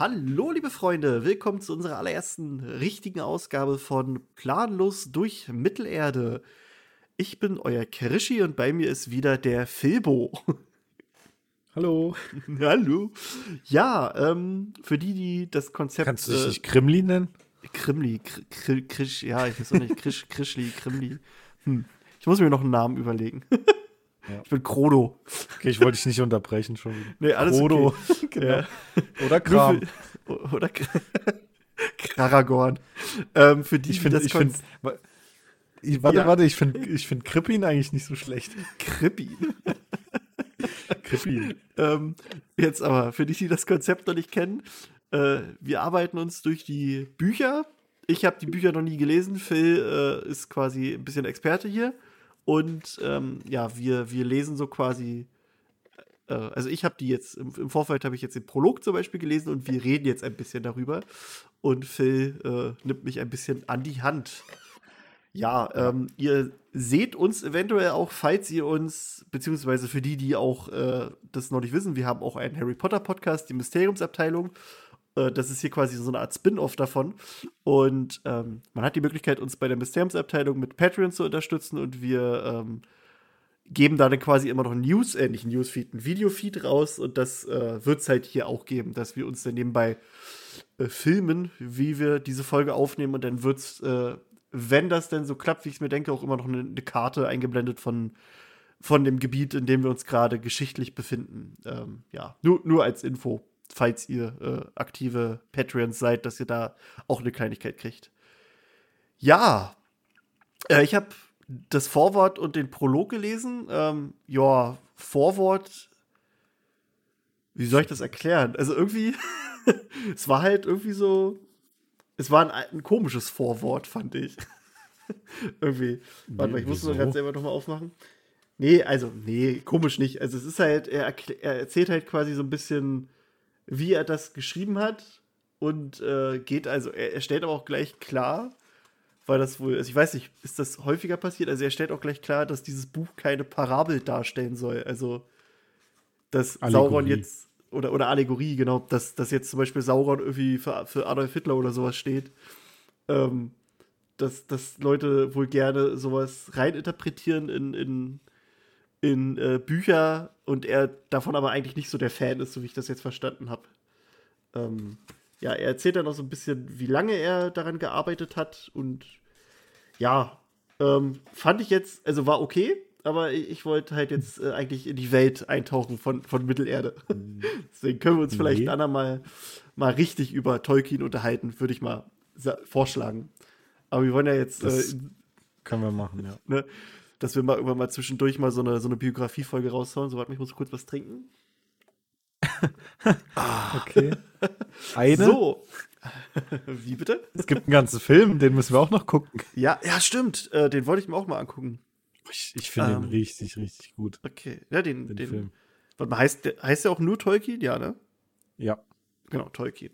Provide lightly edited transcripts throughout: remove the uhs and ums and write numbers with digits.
Hallo, liebe Freunde, willkommen zu unserer allerersten richtigen Ausgabe von Planlos durch Mittelerde. Ich bin euer Krischi und bei mir ist wieder der Filbo. Hallo. Hallo. Ja, für die das Konzept. Kannst du dich nicht Krimli nennen? Krimli, Krisch, ja, ich weiß auch nicht, Krischli, Krimli. Ich muss mir noch einen Namen überlegen. Ja. Ich bin Krodo. Okay, ich wollte dich nicht unterbrechen schon wieder. Nee, alles Krodo. okay. Genau. Ja. Oder Kram. Oder Kraragorn. Für die, Ich finde, ich finde Krippin eigentlich nicht so schlecht. Krippin. Krippin. Jetzt aber, für die das Konzept noch nicht kennen, wir arbeiten uns durch die Bücher. Ich habe die Bücher noch nie gelesen. Phil ist quasi ein bisschen Experte hier. Und wir lesen so quasi, also ich habe die jetzt, im Vorfeld habe ich jetzt den Prolog zum Beispiel gelesen und wir reden jetzt ein bisschen darüber. Und Phil nimmt mich ein bisschen an die Hand. Ja, ihr seht uns eventuell auch, falls ihr uns, beziehungsweise für die auch das noch nicht wissen, wir haben auch einen Harry Potter Podcast, die Mysteriumsabteilung. Das ist hier quasi so eine Art Spin-off davon. Und man hat die Möglichkeit, uns bei der Mysteriumsabteilung mit Patreon zu unterstützen. Und wir geben da dann quasi immer noch ein nicht ein Newsfeed, ein Videofeed raus. Und das wird es halt hier auch geben, dass wir uns dann nebenbei filmen, wie wir diese Folge aufnehmen. Und dann wird es, wenn das denn so klappt, wie ich es mir denke, auch immer noch eine Karte eingeblendet von dem Gebiet, in dem wir uns gerade geschichtlich befinden. Nur als Info. Falls ihr aktive Patreons seid, dass ihr da auch eine Kleinigkeit kriegt. Ja, ich habe das Vorwort und den Prolog gelesen. Vorwort, wie soll ich das erklären? Also irgendwie, es war halt irgendwie so, es war ein komisches Vorwort, fand ich. Irgendwie. Warte mal, ich muss nur ganz selber nochmal aufmachen. Nee, komisch nicht. Also es ist halt, er erzählt halt quasi so ein bisschen, wie er das geschrieben hat und er stellt aber auch gleich klar, weil das wohl, also ich weiß nicht, ist das häufiger passiert? Also er stellt auch gleich klar, dass dieses Buch keine Parabel darstellen soll. Also, dass Allegorie. Sauron jetzt, oder Allegorie, genau, dass jetzt zum Beispiel Sauron irgendwie für Adolf Hitler oder sowas steht. Dass Leute wohl gerne sowas reininterpretieren in Bücher und er davon aber eigentlich nicht so der Fan ist, so wie ich das jetzt verstanden habe. Er erzählt dann auch so ein bisschen, wie lange er daran gearbeitet hat und fand ich jetzt, also war okay, aber ich wollte halt jetzt eigentlich in die Welt eintauchen von Mittelerde. Deswegen können wir uns vielleicht ein andermal mal richtig über Tolkien unterhalten, würde ich mal vorschlagen. Aber wir wollen ja jetzt das können wir machen, ja. Ne, dass wir mal irgendwann mal zwischendurch mal so eine Biografie-Folge raushauen. So, warte, ich muss kurz was trinken. Okay. Eine? So. Wie bitte? Es gibt einen ganzen Film, den müssen wir auch noch gucken. Ja, stimmt. Den wollte ich mir auch mal angucken. Ich finde den richtig, richtig gut. Okay. Ja, den Film. Warte mal, heißt der auch nur Tolkien? Ja, ne? Ja. Genau, Tolkien.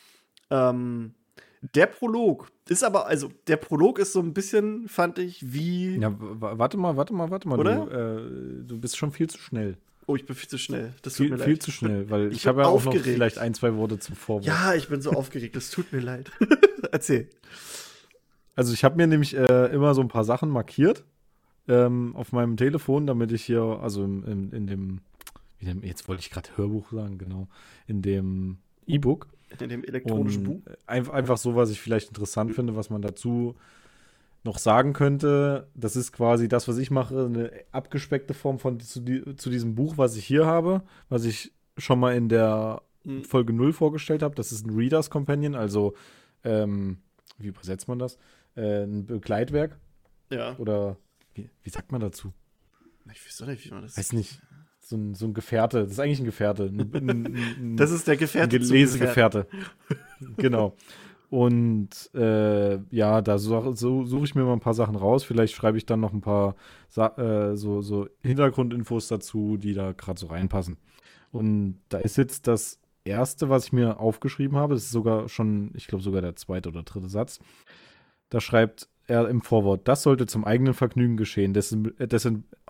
Der Prolog ist aber, also der Prolog ist so ein bisschen, fand ich, wie. Ja, warte mal. Oder? Du bist schon viel zu schnell. Oh, ich bin viel zu schnell. Das tut mir leid. Viel zu schnell, weil ich bin habe ja auch noch aufgeregt. vielleicht ein, zwei Worte zum Vorwort. Ja, ich bin so aufgeregt. Das tut mir leid. Erzähl. Also ich habe mir nämlich immer so ein paar Sachen markiert auf meinem Telefon, damit ich hier, also in dem, jetzt wollte ich gerade Hörbuch sagen, genau, in dem E-Book. In dem elektronischen Buch. Einfach so, was ich vielleicht interessant finde, was man dazu noch sagen könnte. Das ist quasi das, was ich mache, eine abgespeckte Form zu diesem Buch, was ich hier habe, was ich schon mal in der Folge 0 vorgestellt habe. Das ist ein Reader's Companion, also wie übersetzt man das? Ein Begleitwerk. Ja. Oder wie sagt man dazu? Ich weiß auch nicht, wie man das. Weiß nicht. So ein Gefährte. Das ist eigentlich ein Gefährte. Das ist der Gefährte. Ein Lesegefährte. Genau. Und da suche ich mir mal ein paar Sachen raus. Vielleicht schreibe ich dann noch ein paar so Hintergrundinfos dazu, die da gerade so reinpassen. Und da ist jetzt das erste, was ich mir aufgeschrieben habe. Das ist sogar schon, ich glaube sogar der zweite oder dritte Satz. Da schreibt er im Vorwort: Das sollte zum eigenen Vergnügen geschehen.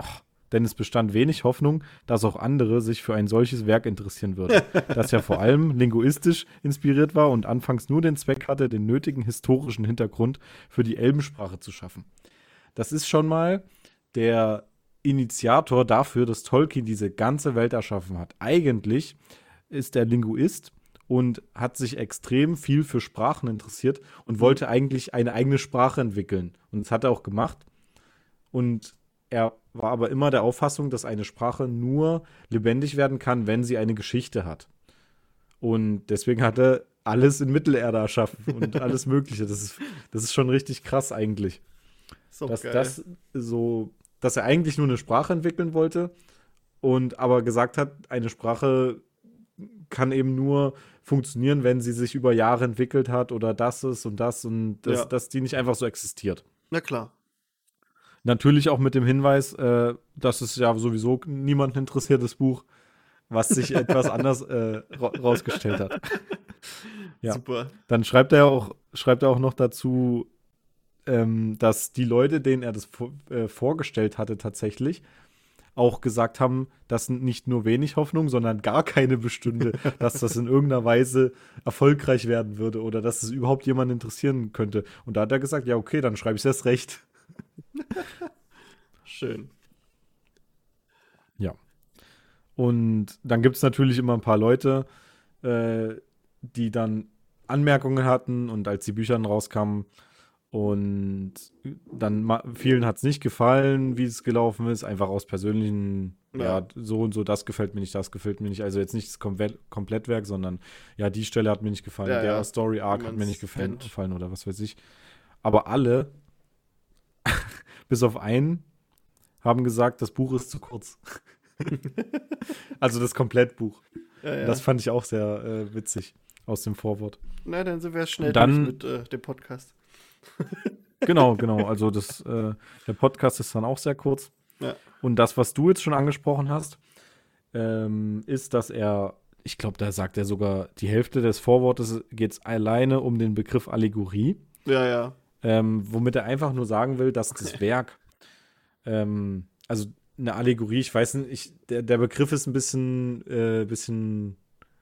denn es bestand wenig Hoffnung, dass auch andere sich für ein solches Werk interessieren würden, das ja vor allem linguistisch inspiriert war und anfangs nur den Zweck hatte, den nötigen historischen Hintergrund für die Elbensprache zu schaffen. Das ist schon mal der Initiator dafür, dass Tolkien diese ganze Welt erschaffen hat. Eigentlich ist er Linguist und hat sich extrem viel für Sprachen interessiert und wollte eigentlich eine eigene Sprache entwickeln. Und das hat er auch gemacht. Und er war aber immer der Auffassung, dass eine Sprache nur lebendig werden kann, wenn sie eine Geschichte hat. Und deswegen hat er alles in Mittelerde erschaffen und alles Mögliche. Das ist schon richtig krass eigentlich. So dass geil. dass er eigentlich nur eine Sprache entwickeln wollte und aber gesagt hat, eine Sprache kann eben nur funktionieren, wenn sie sich über Jahre entwickelt hat oder das ist und das und Ja. dass die nicht einfach so existiert. Na klar. Natürlich auch mit dem Hinweis, dass es ja sowieso niemanden interessiert, das Buch, was sich etwas anders rausgestellt hat. Ja. Super. Dann schreibt er auch noch dazu, dass die Leute, denen er das vorgestellt hatte tatsächlich, auch gesagt haben, dass nicht nur wenig Hoffnung, sondern gar keine bestünde, dass das in irgendeiner Weise erfolgreich werden würde oder dass es überhaupt jemanden interessieren könnte. Und da hat er gesagt, ja okay, dann schreibe ich es erst recht. Schön. Ja. Und dann gibt es natürlich immer ein paar Leute, die dann Anmerkungen hatten und als die Bücher dann rauskamen und dann vielen hat es nicht gefallen, wie es gelaufen ist, einfach aus persönlichen, ja, so und so, das gefällt mir nicht, das gefällt mir nicht. Also jetzt nicht das Komplettwerk, sondern ja, die Stelle hat mir nicht gefallen, Ja, der ja. Story Arc Wie hat mir man's nicht gefallen kennt. oder was weiß ich. Aber alle, bis auf einen, haben gesagt, das Buch ist zu kurz. Also das Komplettbuch. Ja, ja. Das fand ich auch sehr witzig aus dem Vorwort. Na, dann sind wir schnell Und dann- durch mit dem Podcast. Genau. Also der Podcast ist dann auch sehr kurz. Ja. Und das, was du jetzt schon angesprochen hast, ist, dass ich glaube, da sagt er sogar, die Hälfte des Vorwortes geht es alleine um den Begriff Allegorie, Ja, ja. womit er einfach nur sagen will, dass das Werk, also eine Allegorie, ich weiß nicht, der Begriff ist ein bisschen,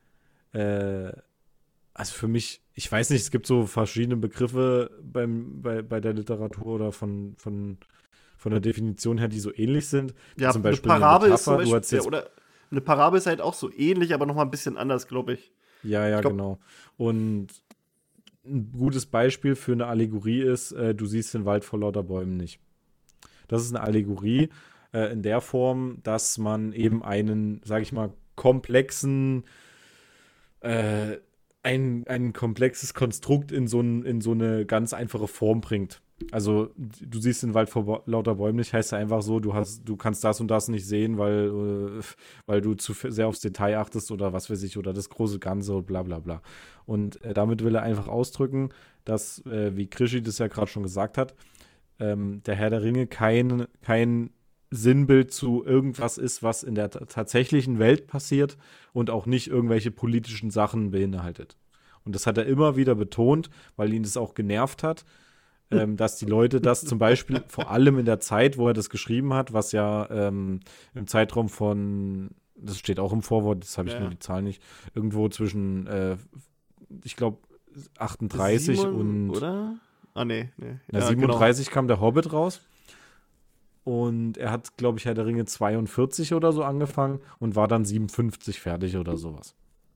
also für mich, ich weiß nicht, es gibt so verschiedene Begriffe bei der Literatur oder von der Definition her, die so ähnlich sind. Ja, Zum eine Beispiel eine Parabel ist zum Metapher, du Beispiel, hast jetzt- oder eine Parabel ist halt auch so ähnlich, aber noch mal ein bisschen anders, glaube ich. Ja, Ich glaub- genau. Und ein gutes Beispiel für eine Allegorie ist, du siehst den Wald vor lauter Bäumen nicht. Das ist eine Allegorie in der Form, dass man eben einen, sage ich mal, komplexen, ein komplexes Konstrukt in so eine ganz einfache Form bringt. Also du siehst den Wald vor lauter Bäumen nicht, heißt ja einfach so, du kannst das und das nicht sehen, weil du zu sehr aufs Detail achtest oder was weiß ich, oder das große Ganze und bla bla bla. Und damit will er einfach ausdrücken, dass, wie Krischi das ja gerade schon gesagt hat, der Herr der Ringe kein Sinnbild zu irgendwas ist, was in der tatsächlichen Welt passiert und auch nicht irgendwelche politischen Sachen beinhaltet. Und das hat er immer wieder betont, weil ihn das auch genervt hat, dass die Leute das zum Beispiel vor allem in der Zeit, wo er das geschrieben hat, was ja im Zeitraum von, das steht auch im Vorwort, das habe ich Ja. nur die Zahl nicht, irgendwo zwischen, ich glaube, 38 und Oder? Ah, nee. ja, Ja, 37 kam der Hobbit raus. Und er hat, glaube ich, Herr der Ringe 42 oder so angefangen und war dann 57 fertig oder sowas.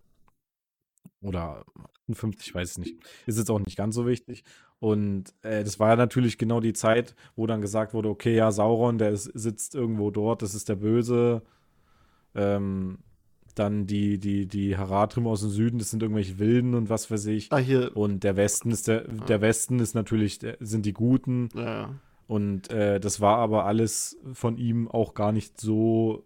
Oder 58, weiß ich nicht. Ist jetzt auch nicht ganz so wichtig. Und das war ja natürlich genau die Zeit, wo dann gesagt wurde, okay, ja, Sauron, sitzt irgendwo dort, das ist der Böse. Dann die Haradrim aus dem Süden, das sind irgendwelche Wilden und was weiß ich. Ah, hier. Und der Westen ist natürlich, sind die Guten. Ja. Und das war aber alles von ihm auch gar nicht so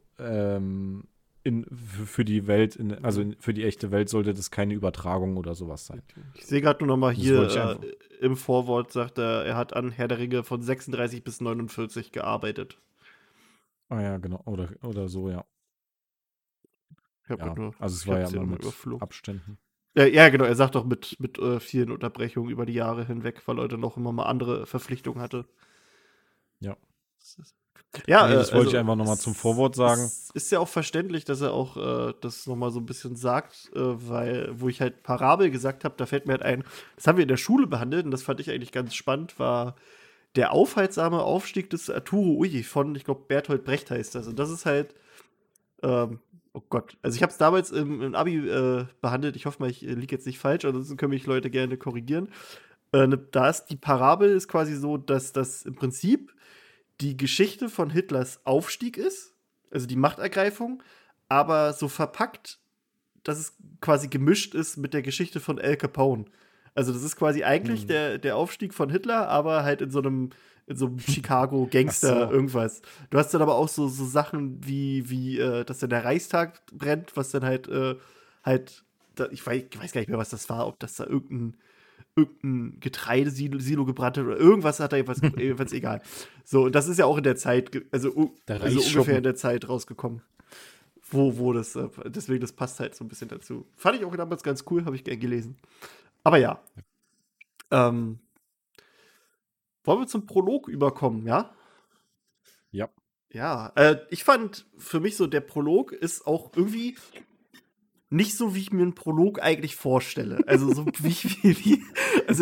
für die Welt, für die echte Welt sollte das keine Übertragung oder sowas sein. Ich sehe gerade nur noch mal Das hier wollte ich einfach- im Vorwort, sagt er hat an Herr der Ringe von 36 bis 49 gearbeitet. Ah ja, genau. Oder so, ja. Ich hab Ja, grad nur, also es ich war hab's ja hier immer noch mal mit überflogen. Abständen. Ja, genau, er sagt doch mit vielen Unterbrechungen über die Jahre hinweg, weil Leute noch immer mal andere Verpflichtungen hatte. Ja. Ja, Nee, das wollte ich also einfach nochmal zum Vorwort sagen. es ist ja auch verständlich, dass er auch das nochmal so ein bisschen sagt, weil, wo ich halt Parabel gesagt habe, da fällt mir halt ein, das haben wir in der Schule behandelt und das fand ich eigentlich ganz spannend, war der aufhaltsame Aufstieg des Arturo Ui von, ich glaube, Bertolt Brecht heißt das. Und das ist halt, oh Gott, also ich habe es damals im Abi behandelt, ich hoffe mal, ich liege jetzt nicht falsch, ansonsten können mich Leute gerne korrigieren. Da ist die Parabel ist quasi so, dass das im Prinzip die Geschichte von Hitlers Aufstieg ist, also die Machtergreifung, aber so verpackt, dass es quasi gemischt ist mit der Geschichte von Al Capone. Also das ist quasi eigentlich der Aufstieg von Hitler, aber halt in so einem Chicago-Gangster Ach so. irgendwas. Du hast dann aber auch so Sachen wie dass dann der Reichstag brennt, was dann halt ich weiß gar nicht mehr, was das war, ob das da irgendein Getreidesilo gebrannt hat oder irgendwas hat da jedenfalls egal. So, und das ist ja auch in der Zeit, Der also ungefähr Reichsschuppen. in der Zeit rausgekommen, wo das, deswegen, das passt halt so ein bisschen dazu. Fand ich auch damals ganz cool, habe ich gern gelesen. Aber ja, ähm, wollen wir zum Prolog überkommen, ja? Ja. Ja, ich fand für mich so, der Prolog ist auch irgendwie nicht so, wie ich mir einen Prolog eigentlich vorstelle. Also so also,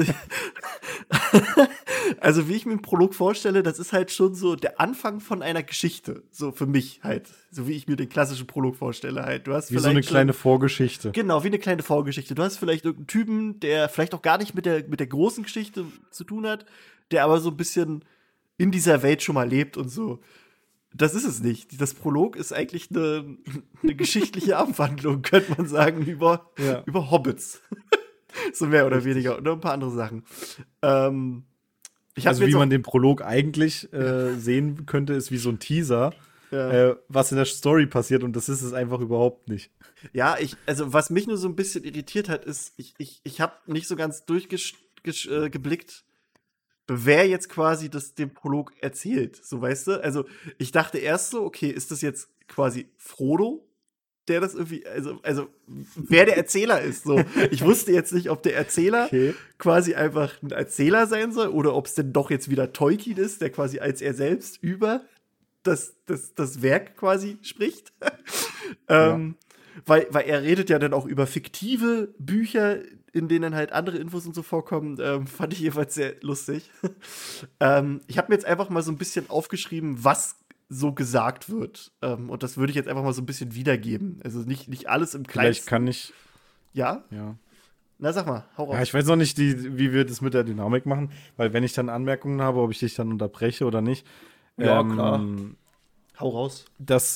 also wie ich mir einen Prolog vorstelle, das ist halt schon so der Anfang von einer Geschichte. So für mich halt. So wie ich mir den klassischen Prolog vorstelle halt. Du hast Wie so eine vielleicht kleine Vorgeschichte. genau, wie eine kleine Vorgeschichte. Du hast vielleicht irgendeinen Typen, der vielleicht auch gar nicht mit der großen Geschichte zu tun hat, der aber so ein bisschen in dieser Welt schon mal lebt und so. Das ist es nicht. Das Prolog ist eigentlich eine geschichtliche Abwandlung, könnte man sagen, Ja. über Hobbits. So mehr oder weniger. Und noch ein paar andere Sachen. Ich hab Also mir wie jetzt man den Prolog eigentlich sehen könnte, ist wie so ein Teaser, ja. was in der Story passiert und das ist es einfach überhaupt nicht. Ja, also was mich nur so ein bisschen irritiert hat, ist, ich habe nicht so ganz durchgeblickt, wer jetzt quasi den Prolog erzählt. So, weißt du? Also, ich dachte erst so, okay, ist das jetzt quasi Frodo, der das irgendwie, also wer der Erzähler ist. So, ich wusste jetzt nicht, ob der Erzähler Okay. quasi einfach ein Erzähler sein soll oder ob es denn doch jetzt wieder Tolkien ist, der quasi als er selbst über das Werk quasi spricht. ähm, weil er redet ja dann auch über fiktive Bücher, in denen halt andere Infos und so vorkommen. Fand ich jedenfalls sehr lustig. Ich habe mir jetzt einfach mal so ein bisschen aufgeschrieben, was so gesagt wird. Und das würde ich jetzt einfach mal so ein bisschen wiedergeben. Also nicht alles im Vielleicht Kleinsten. kann ich, Ja? ja. Na, sag mal, hau raus. Ja, ich weiß noch nicht, wie wir das mit der Dynamik machen, weil wenn ich dann Anmerkungen habe, ob ich dich dann unterbreche oder nicht. Ja, klar. Hau raus.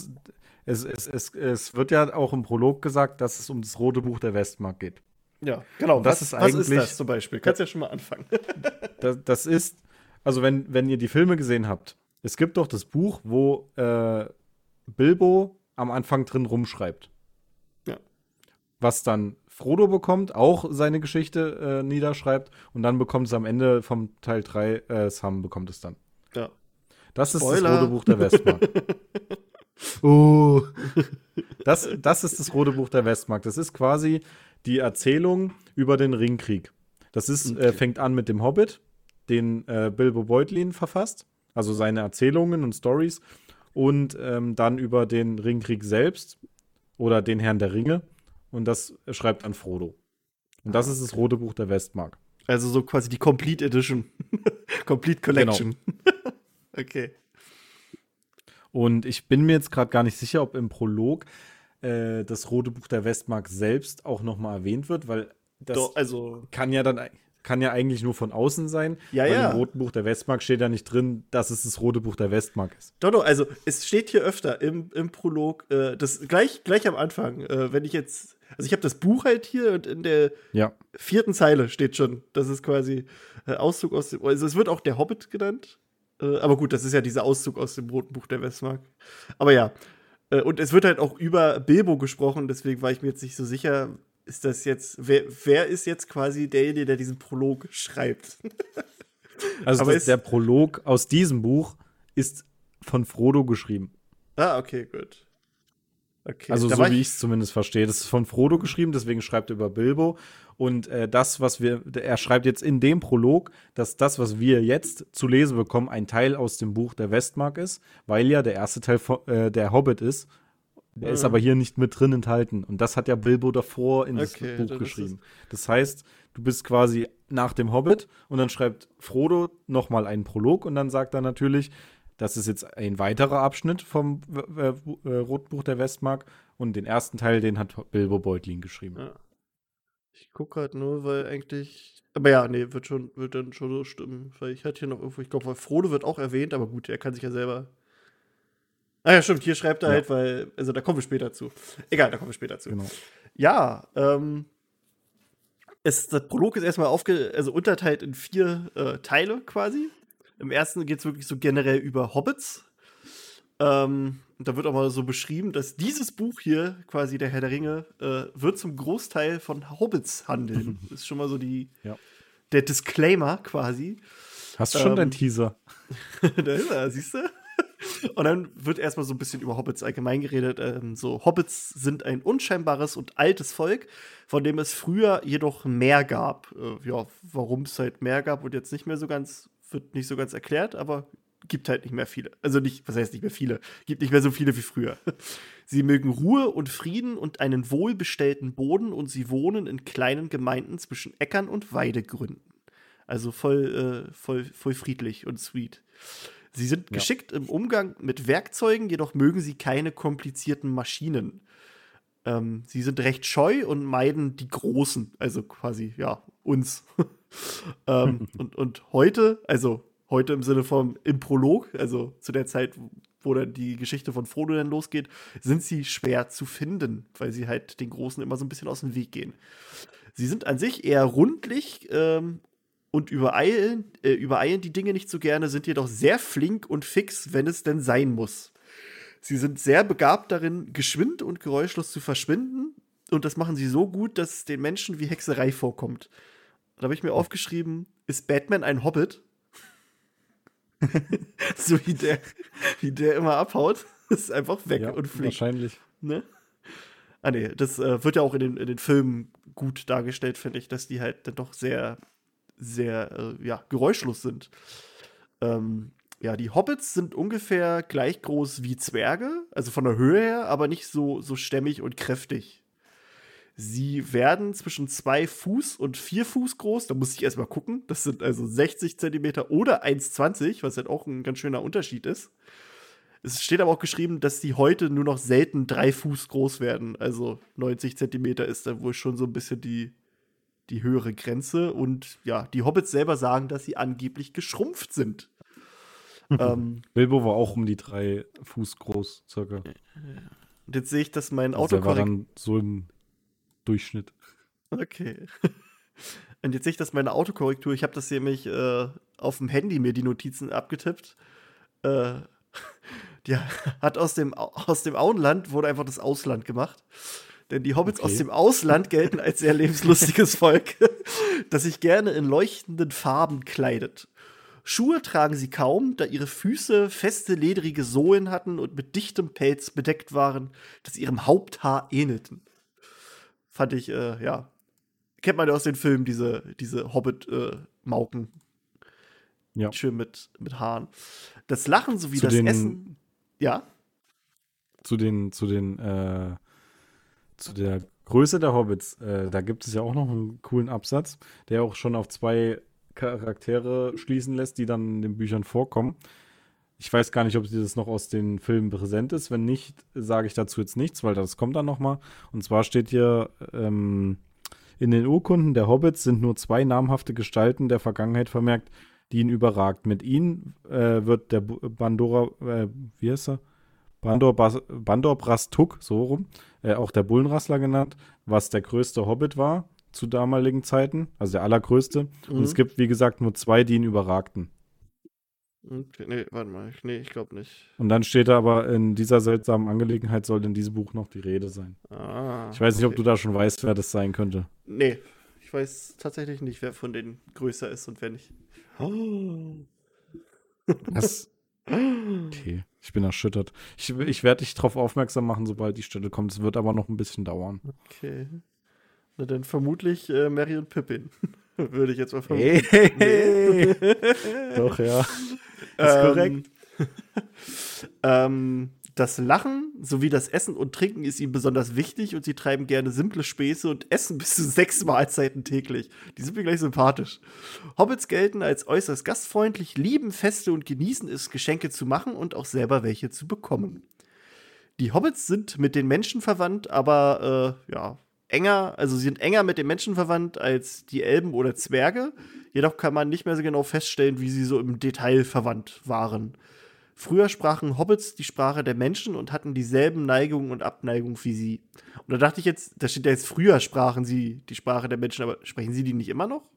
Es wird ja auch im Prolog gesagt, dass es um das Rote Buch der Westmark geht. Ja, genau. Und das ist eigentlich- das zum Beispiel? Kannst ja schon mal anfangen. Das ist, also wenn ihr die Filme gesehen habt, es gibt doch das Buch, wo Bilbo am Anfang drin rumschreibt. Ja. Was dann Frodo bekommt, auch seine Geschichte niederschreibt und dann bekommt es am Ende vom Teil 3, Sam bekommt es dann. Ja. Das ist Spoiler. das Rote Buch der Westmark. Das ist das Rote Buch der Westmark. Das ist quasi die Erzählung über den Ringkrieg. Das ist, fängt an mit dem Hobbit, den Bilbo Beutlin verfasst, also seine Erzählungen und Stories, und dann über den Ringkrieg selbst oder den Herrn der Ringe. Und das schreibt dann Frodo. Und das ist das Rote Buch der Westmark. Also so quasi die Complete Edition. Complete Collection. Okay. Und ich bin mir jetzt gerade gar nicht sicher, ob im Prolog das Rote Buch der Westmark selbst auch nochmal erwähnt wird, weil das Doch, also. kann ja eigentlich nur von außen sein. Ja, weil ja. im Roten Buch der Westmark steht ja nicht drin, dass es das Rote Buch der Westmark ist. Doch, also es steht hier öfter im Prolog, das gleich am Anfang, wenn ich jetzt. Also ich habe das Buch halt hier und in der Ja. 4. Zeile steht schon, das ist quasi Auszug aus dem. Also es wird auch der Hobbit genannt. Aber gut, das ist ja dieser Auszug aus dem Roten Buch der Westmark. Aber ja. Und es wird halt auch über Bilbo gesprochen, deswegen war ich mir jetzt nicht so sicher, ist das jetzt, wer ist jetzt quasi derjenige, der diesen Prolog schreibt? Also Aber der Prolog aus diesem Buch ist von Frodo geschrieben. Ah, okay, gut. Okay, Also da so war wie ich. ich es zumindest verstehe. Das ist von Frodo geschrieben, deswegen schreibt er über Bilbo. Und er schreibt jetzt in dem Prolog, dass das, was wir jetzt zu lesen bekommen, ein Teil aus dem Buch der Westmark ist, weil ja der erste Teil der Hobbit ist. Der ist aber hier nicht mit drin enthalten. Und das hat ja Bilbo davor in das Okay, Buch das ist. geschrieben. Das heißt, du bist quasi nach dem Hobbit und dann schreibt Frodo nochmal einen Prolog und dann sagt er natürlich, das ist jetzt ein weiterer Abschnitt vom Roten Buch der Westmark und den ersten Teil, den hat Bilbo Beutlin geschrieben. Ja. Ich gucke halt nur, weil eigentlich. Aber ja, nee, wird dann schon so stimmen. Weil ich hatte hier noch irgendwo, ich glaube, weil Frodo wird auch erwähnt, aber gut, er kann sich ja selber. Ah ja, stimmt, hier schreibt er Ja. halt, weil, also da kommen wir später zu. Egal, da kommen wir später zu. Genau. Ja, das Prolog ist erstmal also unterteilt in 4 Teile quasi. Im ersten geht es wirklich so generell über Hobbits. Und da wird auch mal so beschrieben, dass dieses Buch hier, quasi der Herr der Ringe, wird zum Großteil von Hobbits handeln. Das ist schon mal so Ja. der Disclaimer quasi. Hast du schon deinen Teaser? Da ist er, siehst du? Und dann wird erstmal so ein bisschen über Hobbits allgemein geredet. So, Hobbits sind ein unscheinbares und altes Volk, von dem es früher jedoch mehr gab. Ja, warum es halt mehr gab und jetzt nicht mehr so ganz, wird nicht so ganz erklärt, aber gibt halt nicht mehr viele. Also nicht, was heißt nicht mehr viele? Gibt nicht mehr so viele wie früher. Sie mögen Ruhe und Frieden und einen wohlbestellten Boden und sie wohnen in kleinen Gemeinden zwischen Äckern und Weidegründen. Also voll friedlich und sweet. Sie sind geschickt im Umgang mit Werkzeugen, jedoch mögen sie keine komplizierten Maschinen. Sie sind recht scheu und meiden die Großen, also quasi, ja, uns. Und heute, also heute im Sinne von im Prolog, also zu der Zeit, wo dann die Geschichte von Frodo dann losgeht, sind sie schwer zu finden, weil sie halt den Großen immer so ein bisschen aus dem Weg gehen. Sie sind an sich eher rundlich und übereilen die Dinge nicht so gerne, sind jedoch sehr flink und fix, wenn es denn sein muss. Sie sind sehr begabt darin, geschwind und geräuschlos zu verschwinden. Und das machen sie so gut, dass es den Menschen wie Hexerei vorkommt. Da habe ich mir aufgeschrieben, ist Batman ein Hobbit? So wie der immer abhaut. Ist einfach weg Ja, und flink. wahrscheinlich. Ne? Ah, nee, das wird ja auch in den Filmen gut dargestellt, finde ich, dass die halt dann doch sehr, sehr, ja, geräuschlos sind. Ja, die Hobbits sind ungefähr gleich groß wie Zwerge, also von der Höhe her, aber nicht so stämmig und kräftig. Sie werden zwischen 2 Fuß und 4 Fuß groß, da muss ich erstmal gucken. Das sind also 60 Zentimeter oder 1,20, was halt auch ein ganz schöner Unterschied ist. Es steht aber auch geschrieben, dass die heute nur noch selten 3 Fuß groß werden. Also 90 Zentimeter ist da wohl schon so ein bisschen die höhere Grenze. Und ja, die Hobbits selber sagen, dass sie angeblich geschrumpft sind. Bilbo war auch um die 3 Fuß groß, circa. Und jetzt sehe ich, dass mein Also der war Autokorrektur. dann so im Durchschnitt. Okay. Und jetzt sehe ich, dass meine Autokorrektur, ich habe das hier nämlich auf dem Handy mir die Notizen abgetippt. Die hat aus dem Auenland wurde einfach das Ausland gemacht. Denn die Hobbits aus dem Ausland gelten als sehr lebenslustiges Volk, das sich gerne in leuchtenden Farben kleidet. Schuhe tragen sie kaum, da ihre Füße feste, ledrige Sohlen hatten und mit dichtem Pelz bedeckt waren, das ihrem Haupthaar ähnelten. Fand ich, ja. Kennt man ja aus den Filmen, diese Hobbit-Mauken. Ja. Schön mit Haaren. Das Lachen sowie Zu das den- Essen. Ja. Zu der Größe der Hobbits, da gibt es ja auch noch einen coolen Absatz, der auch schon auf 2 Charaktere schließen lässt, die dann in den Büchern vorkommen. Ich weiß gar nicht, ob das noch aus den Filmen präsent ist. Wenn nicht, sage ich dazu jetzt nichts, weil das kommt dann noch mal. Und zwar steht hier, in den Urkunden der Hobbits sind nur 2 namhafte Gestalten der Vergangenheit vermerkt, die ihn überragt. Mit ihnen wird der wie heißt er? Bandor Brastuk, so rum, auch der Bullenrassler genannt, was der größte Hobbit war zu damaligen Zeiten, also der allergrößte. Und es gibt, wie gesagt, nur 2, die ihn überragten. Okay, nee, warte mal. Nee, ich glaube nicht. Und dann steht da aber, in dieser seltsamen Angelegenheit soll in diesem Buch noch die Rede sein. Ah, Ich weiß nicht, ob okay. du da schon weißt, wer das sein könnte. Nee, ich weiß tatsächlich nicht, wer von denen größer ist und wer nicht. Was? Okay. Ich bin erschüttert. Ich werde dich darauf aufmerksam machen, sobald die Stelle kommt. Es wird aber noch ein bisschen dauern. Okay. Na dann vermutlich Merry und Pippin. Würde ich jetzt mal vermuten. Hey. Doch, ja. Ist korrekt. Das Lachen sowie das Essen und Trinken ist ihnen besonders wichtig und sie treiben gerne simple Späße und essen bis zu 6 Mahlzeiten täglich. Die sind mir gleich sympathisch. Hobbits gelten als äußerst gastfreundlich, lieben Feste und genießen es, Geschenke zu machen und auch selber welche zu bekommen. Die Hobbits sind mit den Menschen verwandt, aber sie sind enger mit den Menschen verwandt als die Elben oder Zwerge. Jedoch kann man nicht mehr so genau feststellen, wie sie so im Detail verwandt waren. Früher sprachen Hobbits die Sprache der Menschen und hatten dieselben Neigungen und Abneigungen wie sie. Und da dachte ich jetzt, da steht ja jetzt, früher sprachen sie die Sprache der Menschen, aber sprechen sie die nicht immer noch?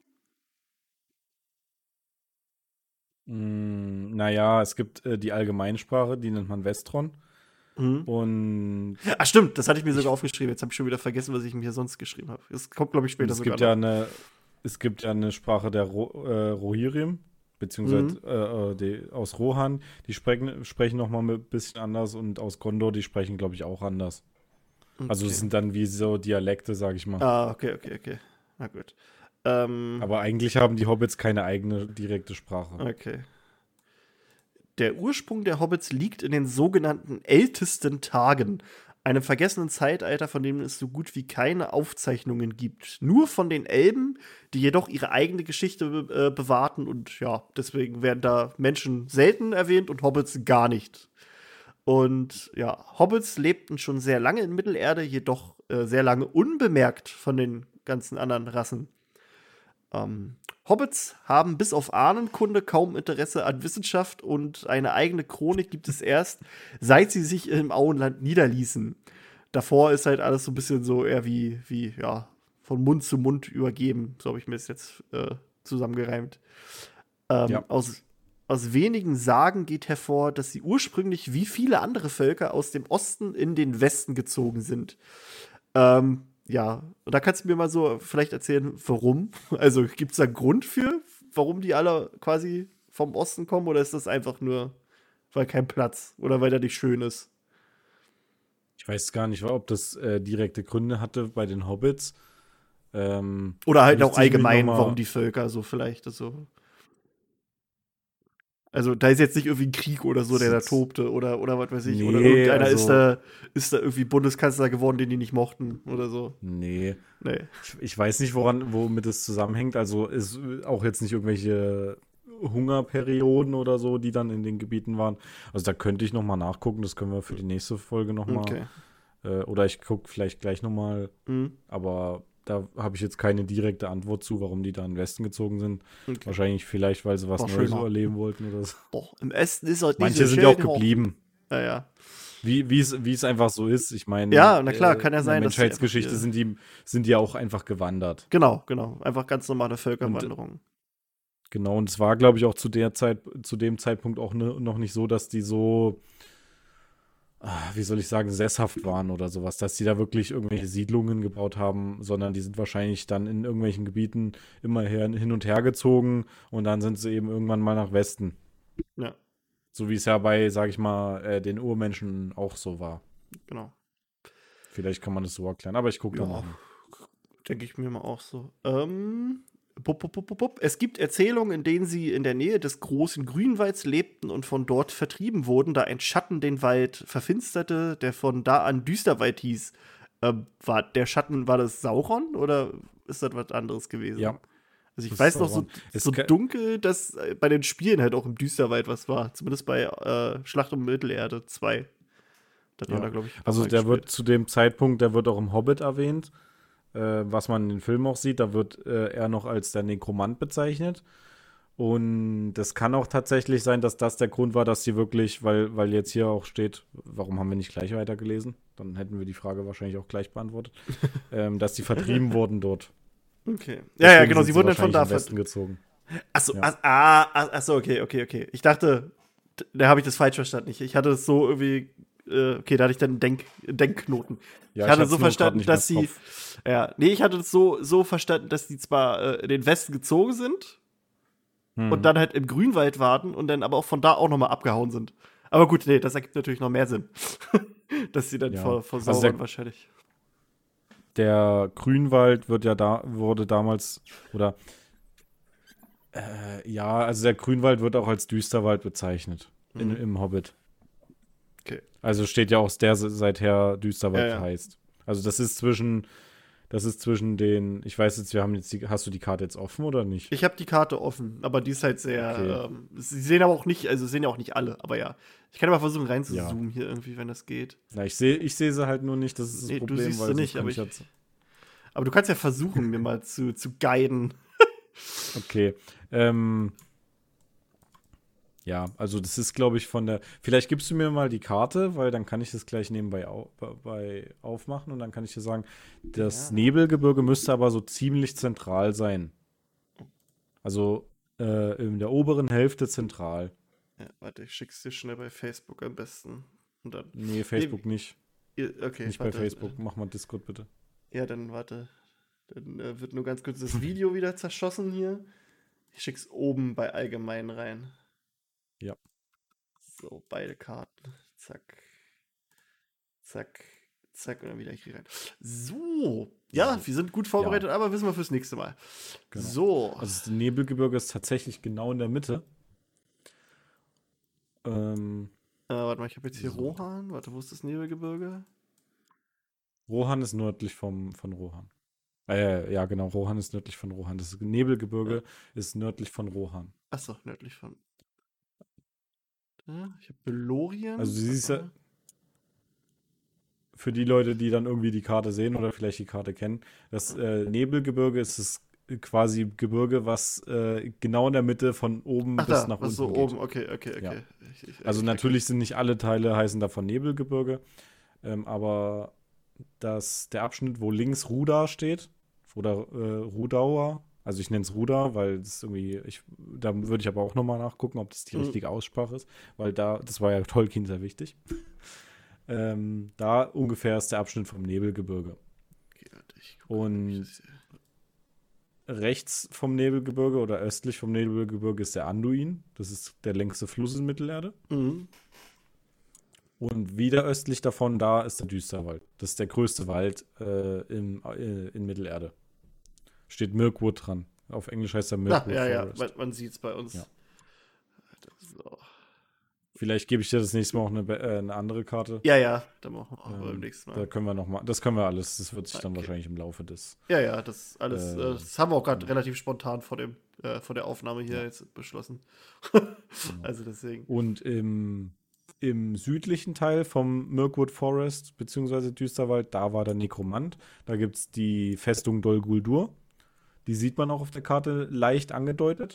Naja, es gibt die Allgemeinsprache, die nennt man Westron. Und Ach stimmt, das hatte ich mir sogar aufgeschrieben. Jetzt habe ich schon wieder vergessen, was ich mir sonst geschrieben habe. Das kommt, glaube ich, später sogar noch. Es gibt ja eine Sprache der Rohirrim, beziehungsweise aus Rohan. Die sprechen noch mal ein bisschen anders und aus Gondor, die sprechen, glaube ich, auch anders. Okay. Also es sind dann wie so Dialekte, sage ich mal. Ah, okay. Na gut. Aber eigentlich haben die Hobbits keine eigene direkte Sprache. Okay. Der Ursprung der Hobbits liegt in den sogenannten ältesten Tagen, einem vergessenen Zeitalter, von dem es so gut wie keine Aufzeichnungen gibt. Nur von den Elben, die jedoch ihre eigene Geschichte bewahrten und ja, deswegen werden da Menschen selten erwähnt und Hobbits gar nicht. Und ja, Hobbits lebten schon sehr lange in Mittelerde, jedoch sehr lange unbemerkt von den ganzen anderen Rassen. Hobbits haben bis auf Ahnenkunde kaum Interesse an Wissenschaft und eine eigene Chronik gibt es erst, seit sie sich im Auenland niederließen. Davor ist halt alles so ein bisschen so eher wie von Mund zu Mund übergeben. So habe ich mir das jetzt zusammengereimt. Aus wenigen Sagen geht hervor, dass sie ursprünglich wie viele andere Völker aus dem Osten in den Westen gezogen sind. Ja, und da kannst du mir mal so vielleicht erzählen, warum? Also gibt es da einen Grund für, warum die alle quasi vom Osten kommen? Oder ist das einfach nur, weil kein Platz oder weil der nicht schön ist? Ich weiß gar nicht, ob das direkte Gründe hatte bei den Hobbits. Oder halt auch allgemein, warum die Völker so vielleicht so. Also da ist jetzt nicht irgendwie ein Krieg oder so, der da tobte oder was weiß ich. Nee, oder irgendeiner ist da irgendwie Bundeskanzler geworden, den die nicht mochten oder so. Nee. Ich weiß nicht, womit es zusammenhängt. Also ist auch jetzt nicht irgendwelche Hungerperioden oder so, die dann in den Gebieten waren. Also da könnte ich noch mal nachgucken. Das können wir für die nächste Folge noch mal. Okay. Oder ich gucke vielleicht gleich noch mal. Aber da habe ich jetzt keine direkte Antwort zu, warum die da in den Westen gezogen sind. Okay. Wahrscheinlich vielleicht, weil sie was Neues erleben wollten oder so. Im Osten ist halt manche sind ja auch geblieben. Ja. Wie es einfach so ist. Ich meine, ja, na klar, kann ja sein, in der Menschheitsgeschichte sind die auch einfach gewandert. Genau. Einfach ganz normale Völkerwanderung. Genau, und es war, glaube ich, auch zu dem Zeitpunkt auch noch nicht so, dass die so, wie soll ich sagen, sesshaft waren oder sowas, dass die da wirklich irgendwelche Siedlungen gebaut haben, sondern die sind wahrscheinlich dann in irgendwelchen Gebieten immer hin und her gezogen und dann sind sie eben irgendwann mal nach Westen. Ja. So wie es ja bei, sag ich mal, den Urmenschen auch so war. Genau. Vielleicht kann man das so erklären, aber ich gucke da mal. Denke ich mir mal auch so. Es gibt Erzählungen, in denen sie in der Nähe des großen Grünwalds lebten und von dort vertrieben wurden, da ein Schatten den Wald verfinsterte, der von da an Düsterwald hieß. War das Sauron oder ist das was anderes gewesen? Ja. Also ich weiß noch so dunkel, dass bei den Spielen halt auch im Düsterwald was war. Zumindest bei Schlacht um Mittelerde 2. Das war da, glaube ich, also der wird zu dem Zeitpunkt, der wird auch im Hobbit erwähnt. Was man in den Filmen auch sieht, da wird er noch als der Nekromant bezeichnet. Und das kann auch tatsächlich sein, dass das der Grund war, dass sie wirklich, weil jetzt hier auch steht, warum haben wir nicht gleich weitergelesen? Dann hätten wir die Frage wahrscheinlich auch gleich beantwortet. Dass die vertrieben wurden dort. Okay. Ja, genau, sie wurden dann von da gezogen. Achso, achso, okay. Ich dachte, da habe ich das falsch verstanden. Ich hatte es so irgendwie. Okay, da hatte ich dann einen Denkknoten. Ja, ich hatte so verstanden, dass sie. Ich hatte es so verstanden, dass die zwar in den Westen gezogen sind und dann halt im Grünwald warten und dann aber auch von da auch nochmal abgehauen sind. Aber gut, nee, das ergibt natürlich noch mehr Sinn. Dass sie dann Ja. vor Also Sauron wahrscheinlich. der Grünwald wurde damals, oder ja, also der Grünwald wird auch als Düsterwald bezeichnet im Hobbit. Okay. Also steht ja auch der seither Düsterwald Ja, ja. heißt. Also das ist zwischen den, ich weiß jetzt, hast du die Karte jetzt offen oder nicht? Ich habe die Karte offen, aber die ist halt sehr. Sie sehen aber auch nicht, also sehen ja auch nicht alle, aber ja. Ich kann aber versuchen reinzuzoomen hier irgendwie, wenn das geht. Na, ich sehe sie halt nur nicht, das ist das Nee, Problem, du siehst weil sie sonst nicht, kann aber ich jetzt. Aber du kannst ja versuchen, mir mal zu guiden. Okay. Ja, also das ist, glaube ich, vielleicht gibst du mir mal die Karte, weil dann kann ich das gleich nebenbei aufmachen und dann kann ich dir sagen, das Ja. Nebelgebirge müsste aber so ziemlich zentral sein. Also in der oberen Hälfte zentral. Ja, warte, ich schick's dir schnell bei Facebook am besten. Und dann. Nee, Facebook nicht. Okay, Nicht warte. bei Facebook. Mach mal Discord bitte. Ja, dann warte. Dann wird nur ganz kurz das Video wieder zerschossen hier. Ich schick's oben bei allgemein rein. Ja. So, beide Karten. Zack. Zack. Zack. Und dann wieder hier rein. So. Ja, wir sind gut vorbereitet, aber wissen wir fürs nächste Mal. Genau. So. Also das Nebelgebirge ist tatsächlich genau in der Mitte. Warte mal, ich habe jetzt hier Rohan. Warte, wo ist das Nebelgebirge? Rohan ist nördlich von Rohan. Ja, genau, Rohan ist nördlich von Rohan. Das Nebelgebirge ist nördlich von Rohan. Achso, nördlich von. Ich habe Belorien. Also du siehst ja, für die Leute, die dann irgendwie die Karte sehen oder vielleicht die Karte kennen, das Nebelgebirge ist das quasi Gebirge, was genau in der Mitte von oben bis nach unten so geht. oben, okay. Ja. Also natürlich sind nicht alle Teile heißen davon Nebelgebirge, aber der Abschnitt, wo links Ruda steht, oder Rudauer, also ich nenne es Ruda, weil das irgendwie, da würde ich aber auch nochmal nachgucken, ob das die richtige Aussprache ist, weil das war ja Tolkien sehr wichtig. Da ungefähr ist der Abschnitt vom Nebelgebirge. Und rechts vom Nebelgebirge oder östlich vom Nebelgebirge ist der Anduin. Das ist der längste Fluss in Mittelerde. Mhm. Und wieder östlich davon, da ist der Düsterwald. Das ist der größte Wald in Mittelerde. Steht Mirkwood dran. Auf Englisch heißt er Mirkwood Forest. Ja, man sieht es bei uns. Ja. So. Vielleicht gebe ich dir das nächste Mal auch eine andere Karte. Ja, dann machen wir beim nächsten Mal. Da können wir nochmal, das können wir alles. Das wird sich dann wahrscheinlich im Laufe des. Ja, das alles. Das haben wir auch gerade relativ spontan vor der Aufnahme hier jetzt beschlossen. Also deswegen. Und im südlichen Teil vom Mirkwood Forest, beziehungsweise Düsterwald, da war der Nekromant. Da gibt es die Festung Dol Guldur. Die sieht man auch auf der Karte leicht angedeutet.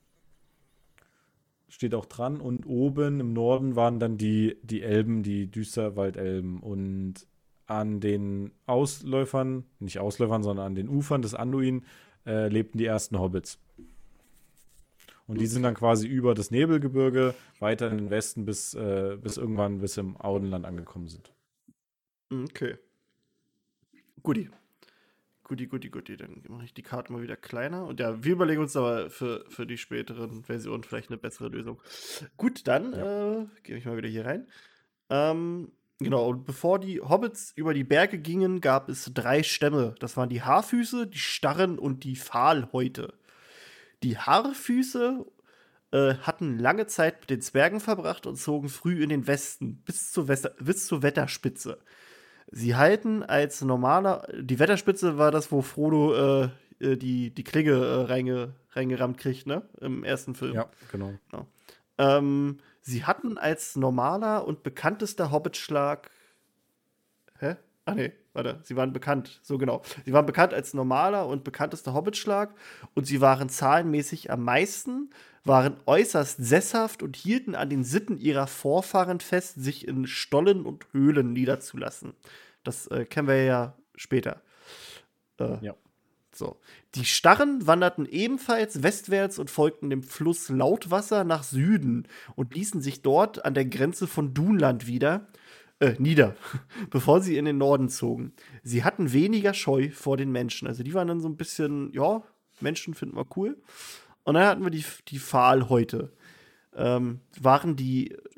Steht auch dran. Und oben im Norden waren dann die Elben, die Düsterwaldelben. Und an den Ausläufern, nicht Ausläufern, sondern an den Ufern des Anduin lebten die ersten Hobbits. Und die sind dann quasi über das Nebelgebirge weiter in den Westen bis irgendwann im Audenland angekommen sind. Okay. Guti. Dann mache ich die Karte mal wieder kleiner. Und ja, wir überlegen uns aber für die späteren Versionen vielleicht eine bessere Lösung. Gut, dann gehe ich mal wieder hier rein. Genau, und bevor die Hobbits über die Berge gingen, gab es 3 Stämme. Das waren die Haarfüße, die Starren und die Pfahlhäute. Die Haarfüße hatten lange Zeit mit den Zwergen verbracht und zogen früh in den Westen bis zur Wetterspitze. Sie halten als die Wetterspitze war das, wo Frodo die Klinge reingerammt kriegt, ne? Im ersten Film. Ja, genau. Sie hatten als normaler und bekanntester Hobbitschlag. Hä? Ach nee, warte. Sie waren bekannt. So genau. Sie waren bekannt als normaler und bekanntester Hobbitschlag und sie waren zahlenmäßig am meisten, waren äußerst sesshaft und hielten an den Sitten ihrer Vorfahren fest, sich in Stollen und Höhlen niederzulassen. Das kennen wir ja später. Ja. So. Die Starren wanderten ebenfalls westwärts und folgten dem Fluss Lautwasser nach Süden und ließen sich dort an der Grenze von Dunland nieder, bevor sie in den Norden zogen. Sie hatten weniger Scheu vor den Menschen. Also die waren dann so ein bisschen, ja, Menschen finden wir cool. Und dann hatten wir die Pfahlhäute. Waren die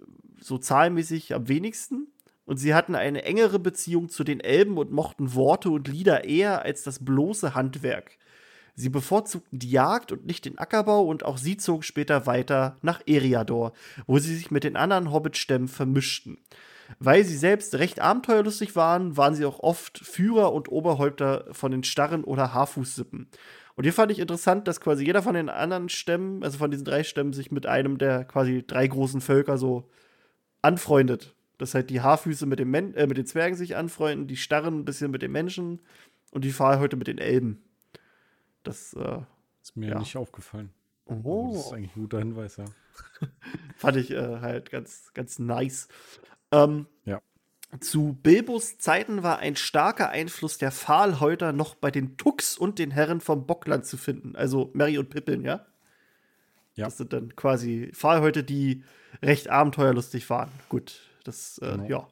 so zahlenmäßig am wenigsten. Und sie hatten eine engere Beziehung zu den Elben und mochten Worte und Lieder eher als das bloße Handwerk. Sie bevorzugten die Jagd und nicht den Ackerbau und auch sie zogen später weiter nach Eriador, wo sie sich mit den anderen Hobbitstämmen vermischten. Weil sie selbst recht abenteuerlustig waren, waren sie auch oft Führer und Oberhäupter von den Starren- oder Haarfußsippen. Und hier fand ich interessant, dass quasi jeder von den anderen Stämmen, also von diesen 3 Stämmen, sich mit einem der quasi 3 großen Völker so anfreundet. Dass halt die Haarfüße mit den Zwergen sich anfreunden, die Starren ein bisschen mit den Menschen und die Fahlhäute mit den Elben. Das ist mir nicht aufgefallen. Oh. Das ist eigentlich ein guter Hinweis, ja. Fand ich halt ganz, ganz nice. Ja. Zu Bilbos Zeiten war ein starker Einfluss der Fahlhäuter noch bei den Tux und den Herren vom Bockland zu finden. Also Merry und Pippin, ja? Ja. Das sind dann quasi Fahlhäute, die recht abenteuerlustig waren. Gut, das, genau.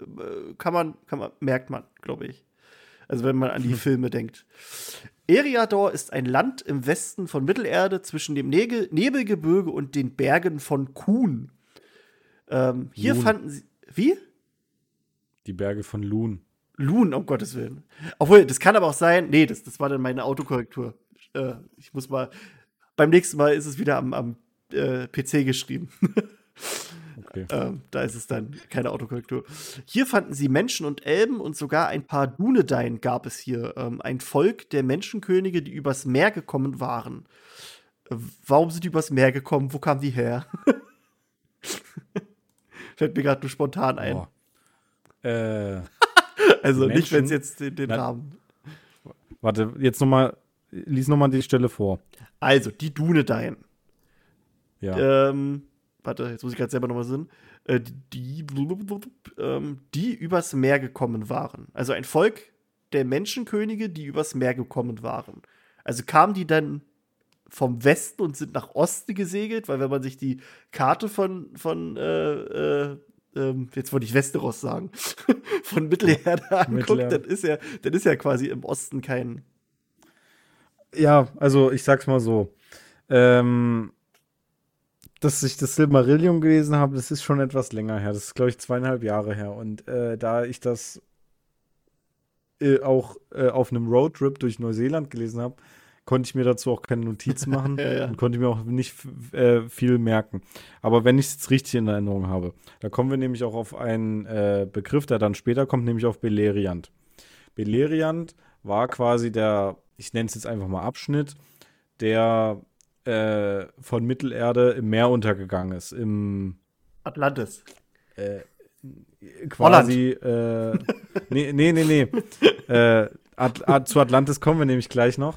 Merkt man, glaube ich. Also wenn man an die Filme denkt. Eriador ist ein Land im Westen von Mittelerde zwischen dem Nebelgebirge und den Bergen von Kuhn. Hier fanden sie. Wie? Die Berge von Lun. Lun, um Gottes Willen. Obwohl, das kann aber auch sein. Nee, das war dann meine Autokorrektur. Ich muss mal. Beim nächsten Mal ist es wieder am PC geschrieben. Okay. Da ist es dann keine Autokorrektur. Hier fanden sie Menschen und Elben und sogar ein paar Dunedain gab es hier. Ein Volk der Menschenkönige, die übers Meer gekommen waren. Warum sind die übers Meer gekommen? Wo kamen die her? Fällt mir gerade nur spontan ein. Also nicht, wenn es jetzt den Rahmen. Warte, lies noch mal die Stelle vor. Also, die Dunedain. Ja. Warte, jetzt muss ich gerade selber nochmal sehen. Die übers Meer gekommen waren. Also ein Volk der Menschenkönige, die übers Meer gekommen waren. Also kamen die dann vom Westen und sind nach Osten gesegelt, weil wenn man sich die Karte von jetzt wollte ich Westeros sagen, von Mittelerde anguckt, dann ist ja quasi im Osten kein. Ja, also ich sag's mal so. Dass ich das Silmarillion gelesen habe, das ist schon etwas länger her. Das ist, glaube ich, 2,5 Jahre her. Und da ich das auch auf einem Roadtrip durch Neuseeland gelesen habe, konnte ich mir dazu auch keine Notizen machen und konnte mir auch nicht viel merken. Aber wenn ich es jetzt richtig in Erinnerung habe, da kommen wir nämlich auch auf einen Begriff, der dann später kommt, nämlich auf Beleriand. Beleriand war quasi ich nenne es jetzt einfach mal Abschnitt, der von Mittelerde im Meer untergegangen ist. Im Atlantis. Quasi. Nee. Zu Atlantis kommen wir nämlich gleich noch.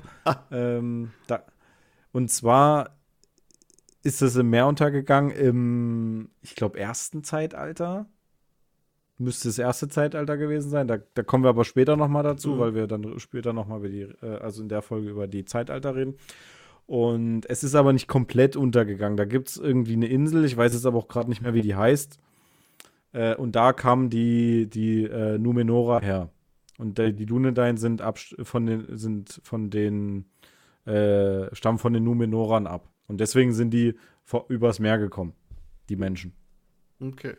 Und zwar ist es im Meer untergegangen im, ich glaube, ersten Zeitalter. Müsste das erste Zeitalter gewesen sein. Da kommen wir aber später noch mal dazu, weil wir dann später noch mal also in der Folge über die Zeitalter reden. Und es ist aber nicht komplett untergegangen. Da gibt es irgendwie eine Insel, ich weiß jetzt aber auch gerade nicht mehr, wie die heißt. Und da kamen die Numenora her. Und die Dunedain stammen von den Numenorern ab. Und deswegen sind die übers Meer gekommen, die Menschen. Okay.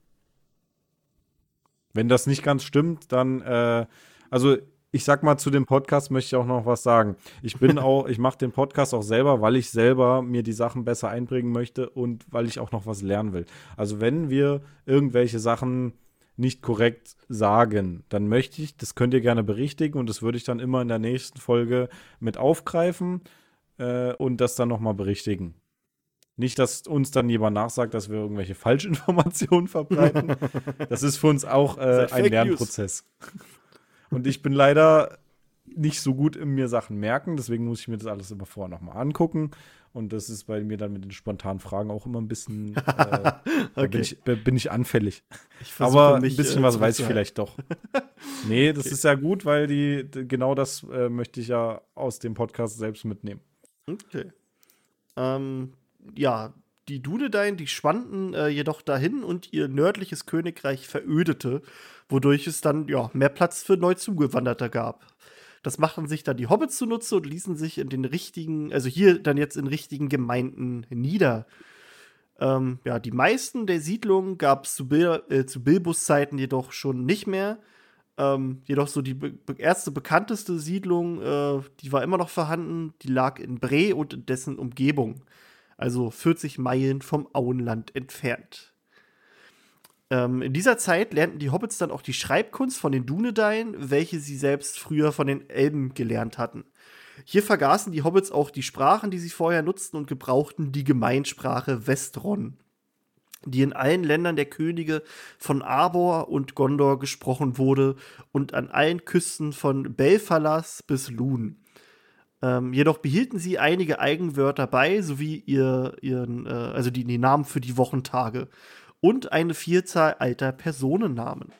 Wenn das nicht ganz stimmt, dann, also ich sag mal, zu dem Podcast möchte ich auch noch was sagen. Ich mache den Podcast auch selber, weil ich selber mir die Sachen besser einbringen möchte und weil ich auch noch was lernen will. Also wenn wir irgendwelche Sachen nicht korrekt sagen, dann möchte ich, das könnt ihr gerne berichtigen und das würde ich dann immer in der nächsten Folge mit aufgreifen und das dann nochmal berichtigen. Nicht, dass uns dann jemand nachsagt, dass wir irgendwelche Falschinformationen verbreiten. Das ist für uns auch ein Lernprozess. Und ich bin leider nicht so gut in mir Sachen merken, deswegen muss ich mir das alles immer vorher nochmal angucken. Und das ist bei mir dann mit den spontanen Fragen auch immer ein bisschen, okay. bin ich anfällig. Aber ein bisschen was weiß ich vielleicht doch. Nee, das ist ja gut, weil genau das möchte ich ja aus dem Podcast selbst mitnehmen. Okay. Ja, die Dunedain, die schwanden jedoch dahin und ihr nördliches Königreich verödete, wodurch es dann mehr Platz für Neuzugewanderte gab. Das machten sich dann die Hobbits zunutze und ließen sich in den richtigen, also hier dann jetzt in richtigen Gemeinden nieder. Ja, die meisten der Siedlungen gab es zu Bilbos Zeiten jedoch schon nicht mehr. Jedoch so die erste bekannteste Siedlung, die war immer noch vorhanden, die lag in Bre und in dessen Umgebung. Also 40 Meilen vom Auenland entfernt. In dieser Zeit lernten die Hobbits dann auch die Schreibkunst von den Dúnedain, welche sie selbst früher von den Elben gelernt hatten. Hier vergaßen die Hobbits auch die Sprachen, die sie vorher nutzten, und gebrauchten die Gemeinsprache Westron, die in allen Ländern der Könige von Arbor und Gondor gesprochen wurde und an allen Küsten von Belfalas bis Lun. Jedoch behielten sie einige Eigenwörter bei, sowie die Namen für die Wochentage und eine Vielzahl alter Personennamen.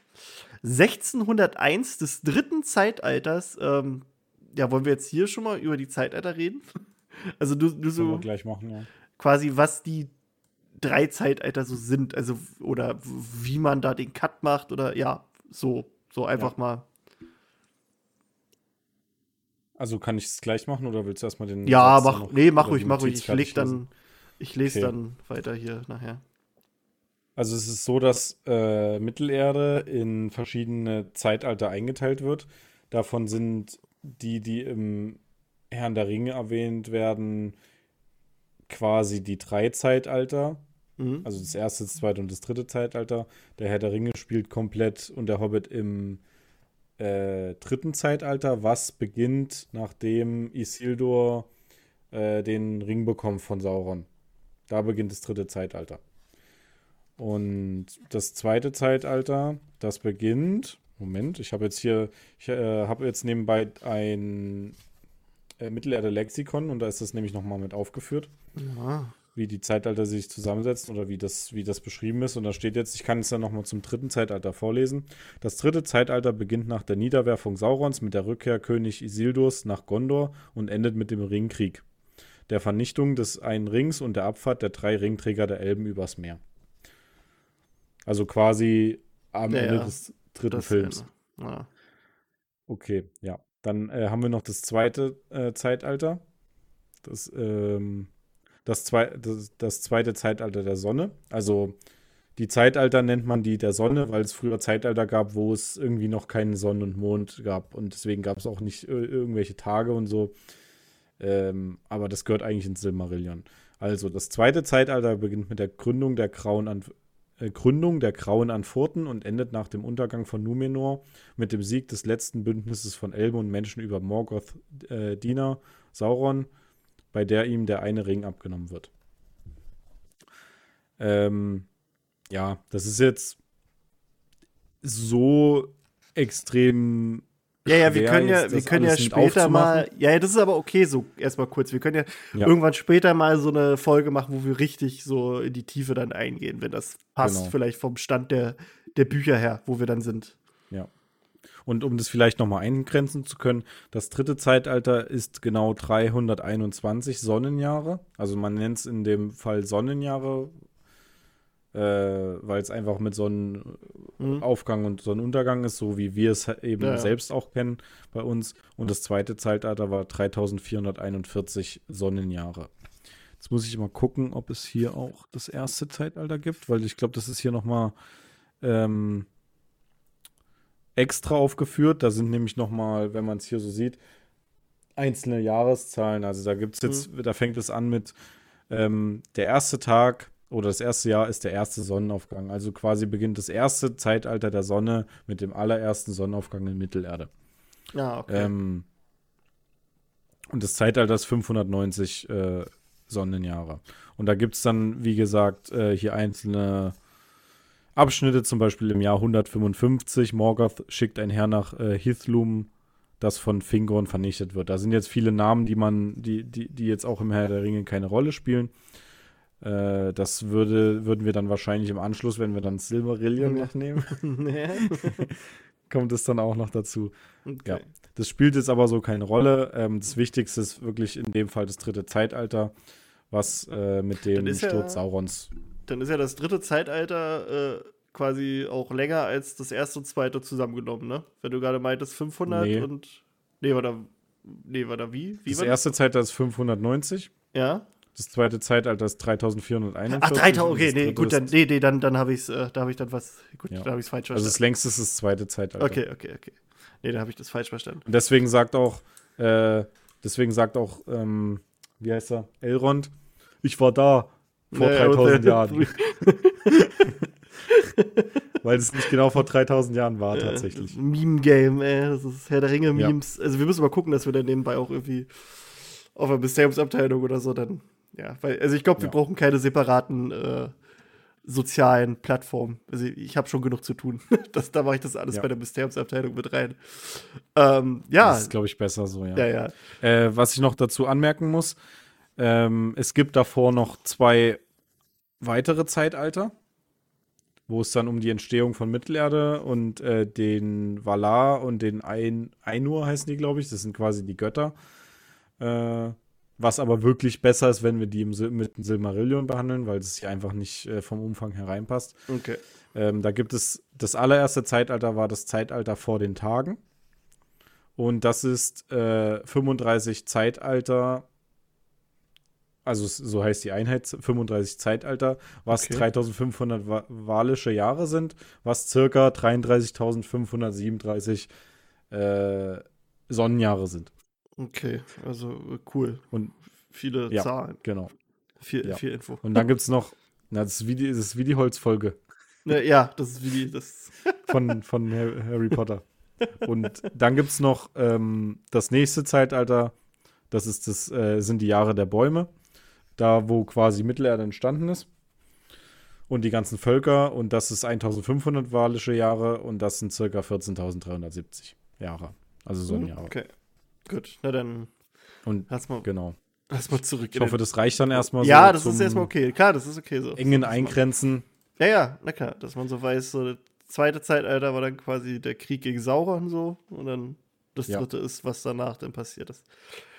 1601 des dritten Zeitalters, wollen wir jetzt hier schon mal über die Zeitalter reden? Also du so Können wir gleich machen, ja. Quasi, was die 3 Zeitalter so sind, also oder wie man da den Cut macht oder ja, so einfach mal. Also kann ich es gleich machen oder willst du erstmal den Ja, Satz mach ruhig. Ich lese Okay. dann weiter hier nachher. Also es ist so, dass Mittelerde in verschiedene Zeitalter eingeteilt wird. Davon sind die im Herrn der Ringe erwähnt werden, quasi die 3 Zeitalter. Mhm. Also das erste, das zweite und das dritte Zeitalter. Der Herr der Ringe spielt komplett und der Hobbit im dritten Zeitalter, was beginnt, nachdem Isildur den Ring bekommt von Sauron. Da beginnt das dritte Zeitalter. Und das zweite Zeitalter, das beginnt. Moment, ich habe jetzt nebenbei ein Mittelerde-Lexikon und da ist das nämlich nochmal mit aufgeführt, Ja. wie die Zeitalter sich zusammensetzen oder wie das beschrieben ist. Und da steht jetzt, ich kann es dann nochmal zum dritten Zeitalter vorlesen. Das dritte Zeitalter beginnt nach der Niederwerfung Saurons mit der Rückkehr König Isildurs nach Gondor und endet mit dem Ringkrieg, der Vernichtung des einen Rings und der Abfahrt der 3 Ringträger der Elben übers Meer. Also quasi am Ende des dritten Films. Ja. Okay, ja. Dann haben wir noch das zweite Zeitalter. Das zweite Zeitalter der Sonne. Also die Zeitalter nennt man die der Sonne, weil es früher Zeitalter gab, wo es irgendwie noch keinen Sonne und Mond gab. Und deswegen gab es auch nicht irgendwelche Tage und so. Aber das gehört eigentlich ins Silmarillion. Also das zweite Zeitalter beginnt mit der Gründung der Grauen an Furten und endet nach dem Untergang von Númenor mit dem Sieg des letzten Bündnisses von Elben und Menschen über Morgoth, Diener Sauron, bei der ihm der eine Ring abgenommen wird. Ja, das ist jetzt so extrem Ja, wir schwer, können ja später mal. Ja, das ist aber okay, so erstmal kurz. Wir können ja irgendwann später mal so eine Folge machen, wo wir richtig so in die Tiefe dann eingehen, wenn das passt, Genau. vielleicht vom Stand der Bücher her, wo wir dann sind. Ja. Und um das vielleicht nochmal eingrenzen zu können, das dritte Zeitalter ist genau 321 Sonnenjahre. Also man nennt es in dem Fall Sonnenjahre, weil es einfach mit Sonnenaufgang und Sonnenuntergang ist, so wie wir es eben selbst auch kennen bei uns. Und das zweite Zeitalter war 3441 Sonnenjahre. Jetzt muss ich mal gucken, ob es hier auch das erste Zeitalter gibt, weil ich glaube, das ist hier nochmal extra aufgeführt. Da sind nämlich nochmal, wenn man es hier so sieht, einzelne Jahreszahlen. Also da gibt es jetzt, da fängt es an mit der erste Tag oder das erste Jahr ist der erste Sonnenaufgang. Also quasi beginnt das erste Zeitalter der Sonne mit dem allerersten Sonnenaufgang in Mittelerde. Ja, okay. Und das Zeitalter ist 590 Sonnenjahre. Und da gibt es dann, wie gesagt, hier einzelne Abschnitte, zum Beispiel im Jahr 155. Morgoth schickt ein Heer nach Hithlum, das von Fingorn vernichtet wird. Da sind jetzt viele Namen, die jetzt auch im Herr der Ringe keine Rolle spielen. Das würden wir dann wahrscheinlich im Anschluss, wenn wir dann Silmarillion noch nehmen, kommt es dann auch noch dazu. Okay. Ja, das spielt jetzt aber so keine Rolle. Das Wichtigste ist wirklich in dem Fall das dritte Zeitalter, was mit dem Sturz Saurons. Dann ist ja das dritte Zeitalter quasi auch länger als das erste und zweite zusammengenommen, ne? Wenn du gerade meintest 500 und. Nee, war da wie? Das erste Zeitalter ist 590. Ja. Das zweite Zeitalter ist 3441. Ach, 3000, okay, nee, dritte gut, dann habe ich da habe ich dann was, gut, Ja. da habe ich es falsch Also verstanden. das längste ist das zweite Zeitalter. Okay. Nee, da habe ich das falsch verstanden. Und deswegen sagt auch, wie heißt er? Elrond, ich war da vor 3000 Jahren. Weil es nicht genau vor 3000 Jahren war, tatsächlich. Meme-Game, das ist Herr der Ringe-Memes. Also wir müssen mal gucken, dass wir dann nebenbei auch irgendwie auf der Mysteriumsabteilung oder so dann, also ich glaube, wir brauchen keine separaten sozialen Plattformen. Also ich habe schon genug zu tun. Da mache ich das alles bei der Mysteriumsabteilung mit rein. Das ist, glaube ich, besser so, ja. Was ich noch dazu anmerken muss, es gibt davor noch 2 weitere Zeitalter, wo es dann um die Entstehung von Mittelerde und den Valar und den Ainur heißen die, glaube ich. Das sind quasi die Götter. Was aber wirklich besser ist, wenn wir die mit dem Silmarillion behandeln, weil es hier einfach nicht vom Umfang hereinpasst. Okay. Da gibt es, das allererste Zeitalter war das Zeitalter vor den Tagen. Und das ist 35 Zeitalter, also so heißt die Einheit, 35 Zeitalter, was 3500 walische Jahre sind, was circa 33.537 Sonnenjahre sind. Okay, also cool. Und viele Zahlen. Genau. Viel Info. Und dann gibt es noch, das ist wie die Holzfolge. Ja, das ist wie das. von Harry Potter. Und dann gibt es noch das nächste Zeitalter, sind die Jahre der Bäume. Da, wo quasi Mittelerde entstanden ist. Und die ganzen Völker. Und das ist 1500 walische Jahre. Und das sind circa 14.370 Jahre. Also Sonnenjahre. Okay. Gut, na dann. Und erstmal zurück. Ich hoffe, das reicht dann erstmal so. Ja, das ist erstmal okay. Klar, das ist okay so. Engen Eingrenzen. Ja, na klar, dass man so weiß, so das zweite Zeitalter war dann quasi der Krieg gegen Sauron so. Und dann das dritte ist, was danach dann passiert ist.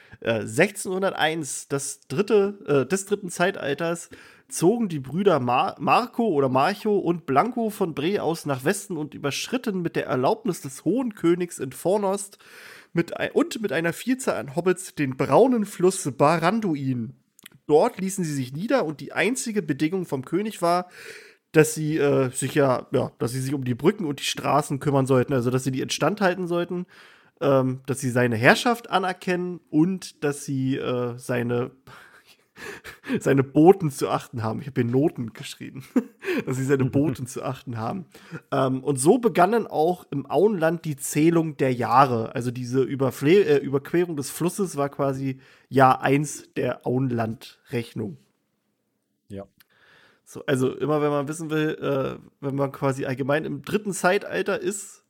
1601, des dritten Zeitalters, zogen die Brüder Marco und Blanco von Bre aus nach Westen und überschritten mit der Erlaubnis des Hohen Königs in Fornost mit einer Vielzahl an Hobbits den braunen Fluss Baranduin. Dort ließen sie sich nieder und die einzige Bedingung vom König war, dass sie dass sie sich um die Brücken und die Straßen kümmern sollten, also dass sie die instand halten sollten. Dass sie seine Herrschaft anerkennen und dass sie seine Boten zu achten haben. Ich habe hier Noten geschrieben. Dass sie seine Boten zu achten haben. Und so begannen auch im Auenland die Zählung der Jahre. Also diese Überquerung des Flusses war quasi Jahr 1 der Auenland-Rechnung. Ja. So, also immer wenn man wissen will, wenn man quasi allgemein im dritten Zeitalter ist,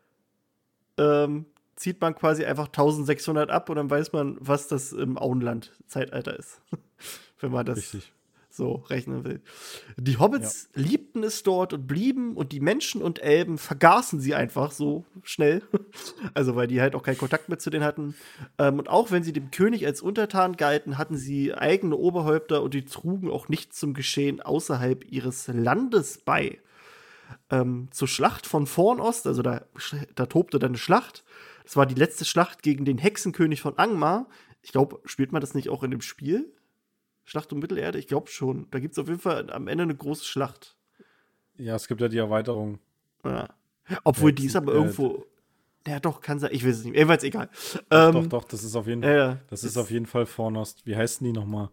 zieht man quasi einfach 1600 ab und dann weiß man, was das im Auenland-Zeitalter ist. Wenn man das so rechnen will. Die Hobbits liebten es dort und blieben und die Menschen und Elben vergaßen sie einfach so schnell. Also weil die halt auch keinen Kontakt mehr zu denen hatten. Und auch wenn sie dem König als untertan galten, hatten sie eigene Oberhäupter und die trugen auch nichts zum Geschehen außerhalb ihres Landes bei. Zur Schlacht von Fornost, also da tobte dann eine Schlacht. Das war die letzte Schlacht gegen den Hexenkönig von Angmar. Ich glaube, spielt man das nicht auch in dem Spiel? Schlacht um Mittelerde? Ich glaube schon. Da gibt es auf jeden Fall am Ende eine große Schlacht. Ja, es gibt ja die Erweiterung. Ja. Obwohl die ist aber irgendwo. Ja, doch, kann sein. Ich weiß es nicht. Jedenfalls egal. Doch, das ist auf jeden Fall. Das ist auf jeden Fall Fornost. Wie heißen die nochmal?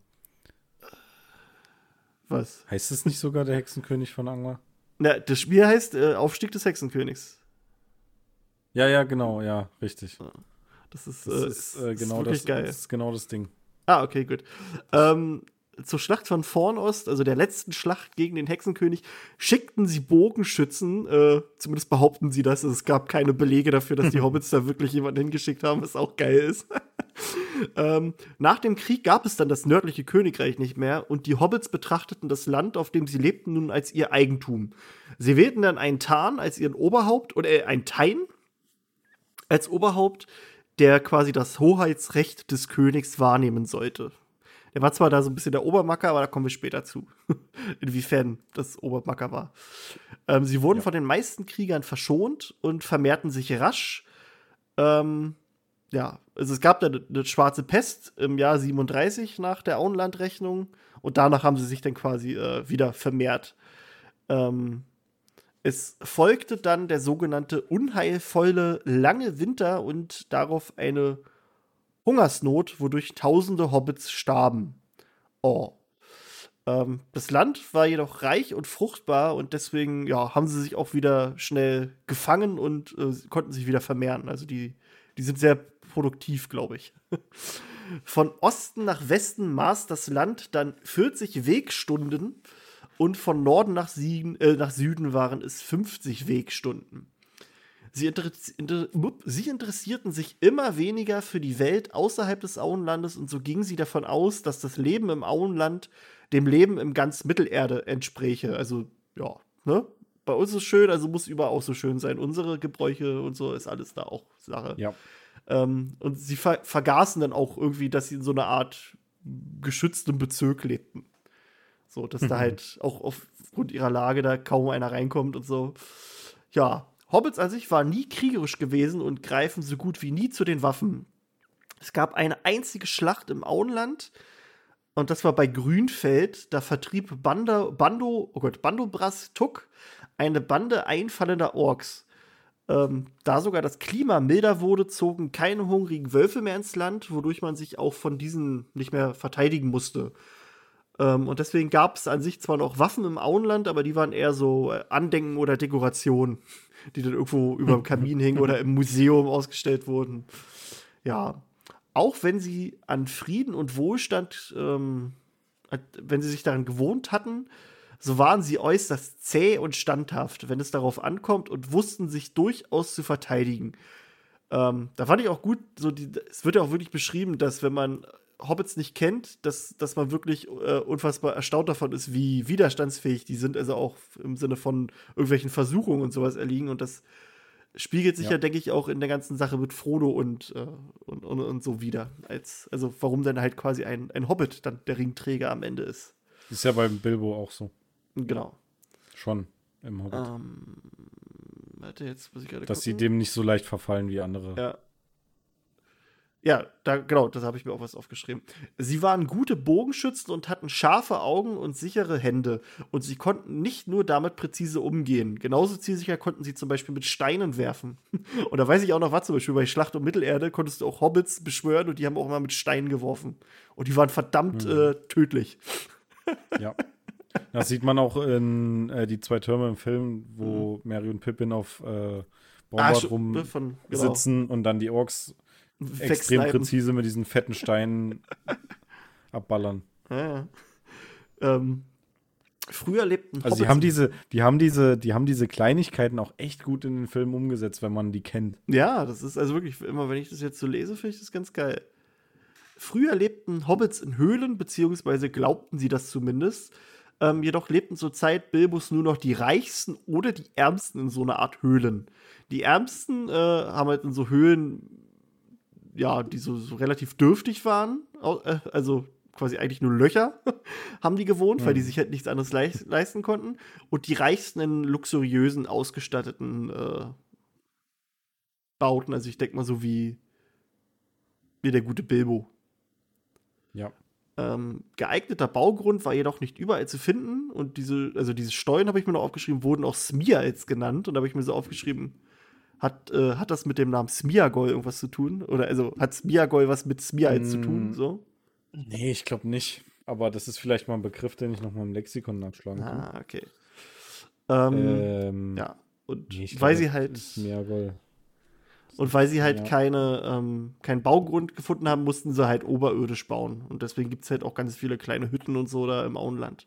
Was? Heißt es nicht sogar der Hexenkönig von Angmar? Na, das Spiel heißt Aufstieg des Hexenkönigs. Ja, genau, ja, richtig. Das ist genau wirklich geil. Das ist genau das Ding. Ah, okay, gut. Zur Schlacht von Fornost, also der letzten Schlacht gegen den Hexenkönig, schickten sie Bogenschützen, zumindest behaupten sie das. Es gab keine Belege dafür, dass die Hobbits da wirklich jemanden hingeschickt haben, was auch geil ist. Nach dem Krieg gab es dann das nördliche Königreich nicht mehr und die Hobbits betrachteten das Land, auf dem sie lebten, nun als ihr Eigentum. Sie wählten dann einen Tarn als ihren Oberhaupt, oder ein Tain als Oberhaupt, der quasi das Hoheitsrecht des Königs wahrnehmen sollte. Der war zwar da so ein bisschen der Obermacker, aber da kommen wir später zu. Inwiefern das Obermacker war. Sie wurden von den meisten Kriegern verschont und vermehrten sich rasch. ja, also es gab da eine schwarze Pest im Jahr 37 nach der Auenlandrechnung und danach haben sie sich dann quasi wieder vermehrt. Ähm, Es folgte dann der sogenannte unheilvolle lange Winter und darauf eine Hungersnot, wodurch tausende Hobbits starben. Oh. Das Land war jedoch reich und fruchtbar und deswegen ja, haben sie sich auch wieder schnell gefangen und konnten sich wieder vermehren. Also die sind sehr produktiv, glaube ich. Von Osten nach Westen maß das Land dann 40 Wegstunden und von Norden nach Süden waren es 50 Wegstunden. Sie interessierten sich immer weniger für die Welt außerhalb des Auenlandes und so gingen sie davon aus, dass das Leben im Auenland dem Leben im ganz Mittelerde entspräche. Also, ja, ne? Bei uns ist es schön, also muss überall auch so schön sein. Unsere Gebräuche und so ist alles da auch Sache. Ja. Und sie vergaßen dann auch irgendwie, dass sie in so einer Art geschütztem Bezirk lebten. So, dass da halt auch aufgrund ihrer Lage da kaum einer reinkommt und so. Ja, Hobbits an sich waren nie kriegerisch gewesen und greifen so gut wie nie zu den Waffen. Es gab eine einzige Schlacht im Auenland und das war bei Grünfeld. Da vertrieb Bandobras Tuck eine Bande einfallender Orks. Da sogar das Klima milder wurde, zogen keine hungrigen Wölfe mehr ins Land, wodurch man sich auch von diesen nicht mehr verteidigen musste. Und deswegen gab es an sich zwar noch Waffen im Auenland, aber die waren eher so Andenken oder Dekorationen, die dann irgendwo über dem Kamin hingen oder im Museum ausgestellt wurden. Ja, auch wenn sie an Frieden und Wohlstand, wenn sie sich daran gewohnt hatten, so waren sie äußerst zäh und standhaft, wenn es darauf ankommt und wussten sich durchaus zu verteidigen. Da fand ich auch gut, es wird ja auch wirklich beschrieben, dass wenn man Hobbits nicht kennt, dass man wirklich unfassbar erstaunt davon ist, wie widerstandsfähig die sind, also auch im Sinne von irgendwelchen Versuchungen und sowas erliegen. Und das spiegelt sich ja, denke ich, auch in der ganzen Sache mit Frodo und so wieder. Also warum dann halt quasi ein Hobbit dann der Ringträger am Ende ist. Ist ja beim Bilbo auch so. Genau. Schon im Hobbit. Warte, jetzt muss ich gerade Dass gucken. sie dem nicht so leicht verfallen wie andere. Ja. Ja, genau, das habe ich mir auch was aufgeschrieben. Sie waren gute Bogenschützen und hatten scharfe Augen und sichere Hände. Und sie konnten nicht nur damit präzise umgehen. Genauso zielsicher konnten sie zum Beispiel mit Steinen werfen. Und da weiß ich auch noch was, zum Beispiel bei Schlacht um Mittelerde konntest du auch Hobbits beschwören und die haben auch immer mit Steinen geworfen. Und die waren verdammt tödlich. Ja. Das sieht man auch in die zwei Türme im Film, wo Merry und Pippin auf Bombard rumsitzen und dann die Orks extrem präzise mit diesen fetten Steinen abballern. Ja. Früher lebten Also die haben diese Kleinigkeiten auch echt gut in den Film umgesetzt, wenn man die kennt. Ja, das ist also wirklich, immer wenn ich das jetzt so lese, finde ich das ganz geil. Früher lebten Hobbits in Höhlen, beziehungsweise glaubten sie das zumindest. Jedoch lebten zur Zeit Bilbos nur noch die Reichsten oder die Ärmsten in so einer Art Höhlen. Die Ärmsten haben halt in so Höhlen, ja, die so relativ dürftig waren, also quasi eigentlich nur Löcher, haben die gewohnt, weil die sich halt nichts anderes leisten konnten. Und die Reichsten in luxuriösen, ausgestatteten Bauten, also ich denke mal so wie der gute Bilbo. Ja. Geeigneter Baugrund war jedoch nicht überall zu finden und diese Stollen habe ich mir noch aufgeschrieben, wurden auch Smearls genannt und da habe ich mir so aufgeschrieben, hat das mit dem Namen Smeargol irgendwas zu tun? Oder also hat Smeargol was mit Smearls zu tun? So? Nee, ich glaube nicht. Aber das ist vielleicht mal ein Begriff, den ich noch mal im Lexikon nachschlagen kann. Ah, okay. Ja, und nee, weil sie halt Smeargol. Und weil sie halt keinen Baugrund gefunden haben, mussten sie halt oberirdisch bauen. Und deswegen gibt es halt auch ganz viele kleine Hütten und so da im Auenland.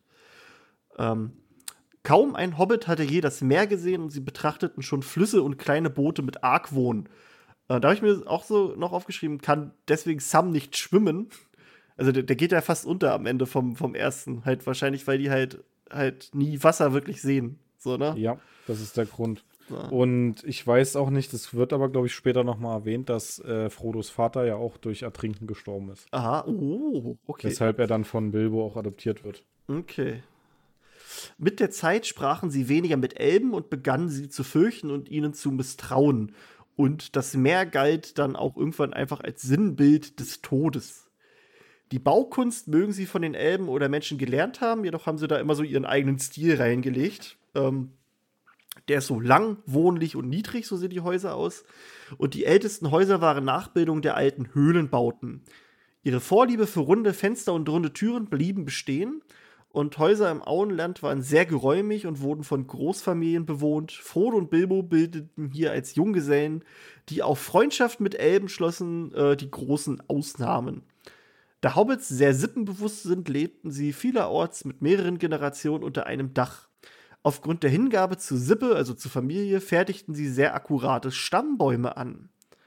Kaum ein Hobbit hatte je das Meer gesehen und sie betrachteten schon Flüsse und kleine Boote mit Argwohn. Da habe ich mir auch so noch aufgeschrieben, kann deswegen Sam nicht schwimmen. Also der geht ja fast unter am Ende vom ersten. Halt wahrscheinlich, weil die halt nie Wasser wirklich sehen. So, ne? Ja, das ist der Grund. Ja. Und ich weiß auch nicht, das wird aber, glaube ich, später noch mal erwähnt, dass Frodos Vater ja auch durch Ertrinken gestorben ist. Aha, okay. Weshalb er dann von Bilbo auch adoptiert wird. Okay. Mit der Zeit sprachen sie weniger mit Elben und begannen sie zu fürchten und ihnen zu misstrauen. Und das Meer galt dann auch irgendwann einfach als Sinnbild des Todes. Die Baukunst mögen sie von den Elben oder Menschen gelernt haben, jedoch haben sie da immer so ihren eigenen Stil reingelegt. Der ist so lang, wohnlich und niedrig, so sehen die Häuser aus. Und die ältesten Häuser waren Nachbildungen der alten Höhlenbauten. Ihre Vorliebe für runde Fenster und runde Türen blieben bestehen. Und Häuser im Auenland waren sehr geräumig und wurden von Großfamilien bewohnt. Frodo und Bilbo bildeten hier als Junggesellen, die auf Freundschaft mit Elben schlossen, die großen Ausnahmen. Da Hobbits sehr sippenbewusst sind, lebten sie vielerorts mit mehreren Generationen unter einem Dach. Aufgrund der Hingabe zur Sippe, also zur Familie, fertigten sie sehr akkurate Stammbäume an.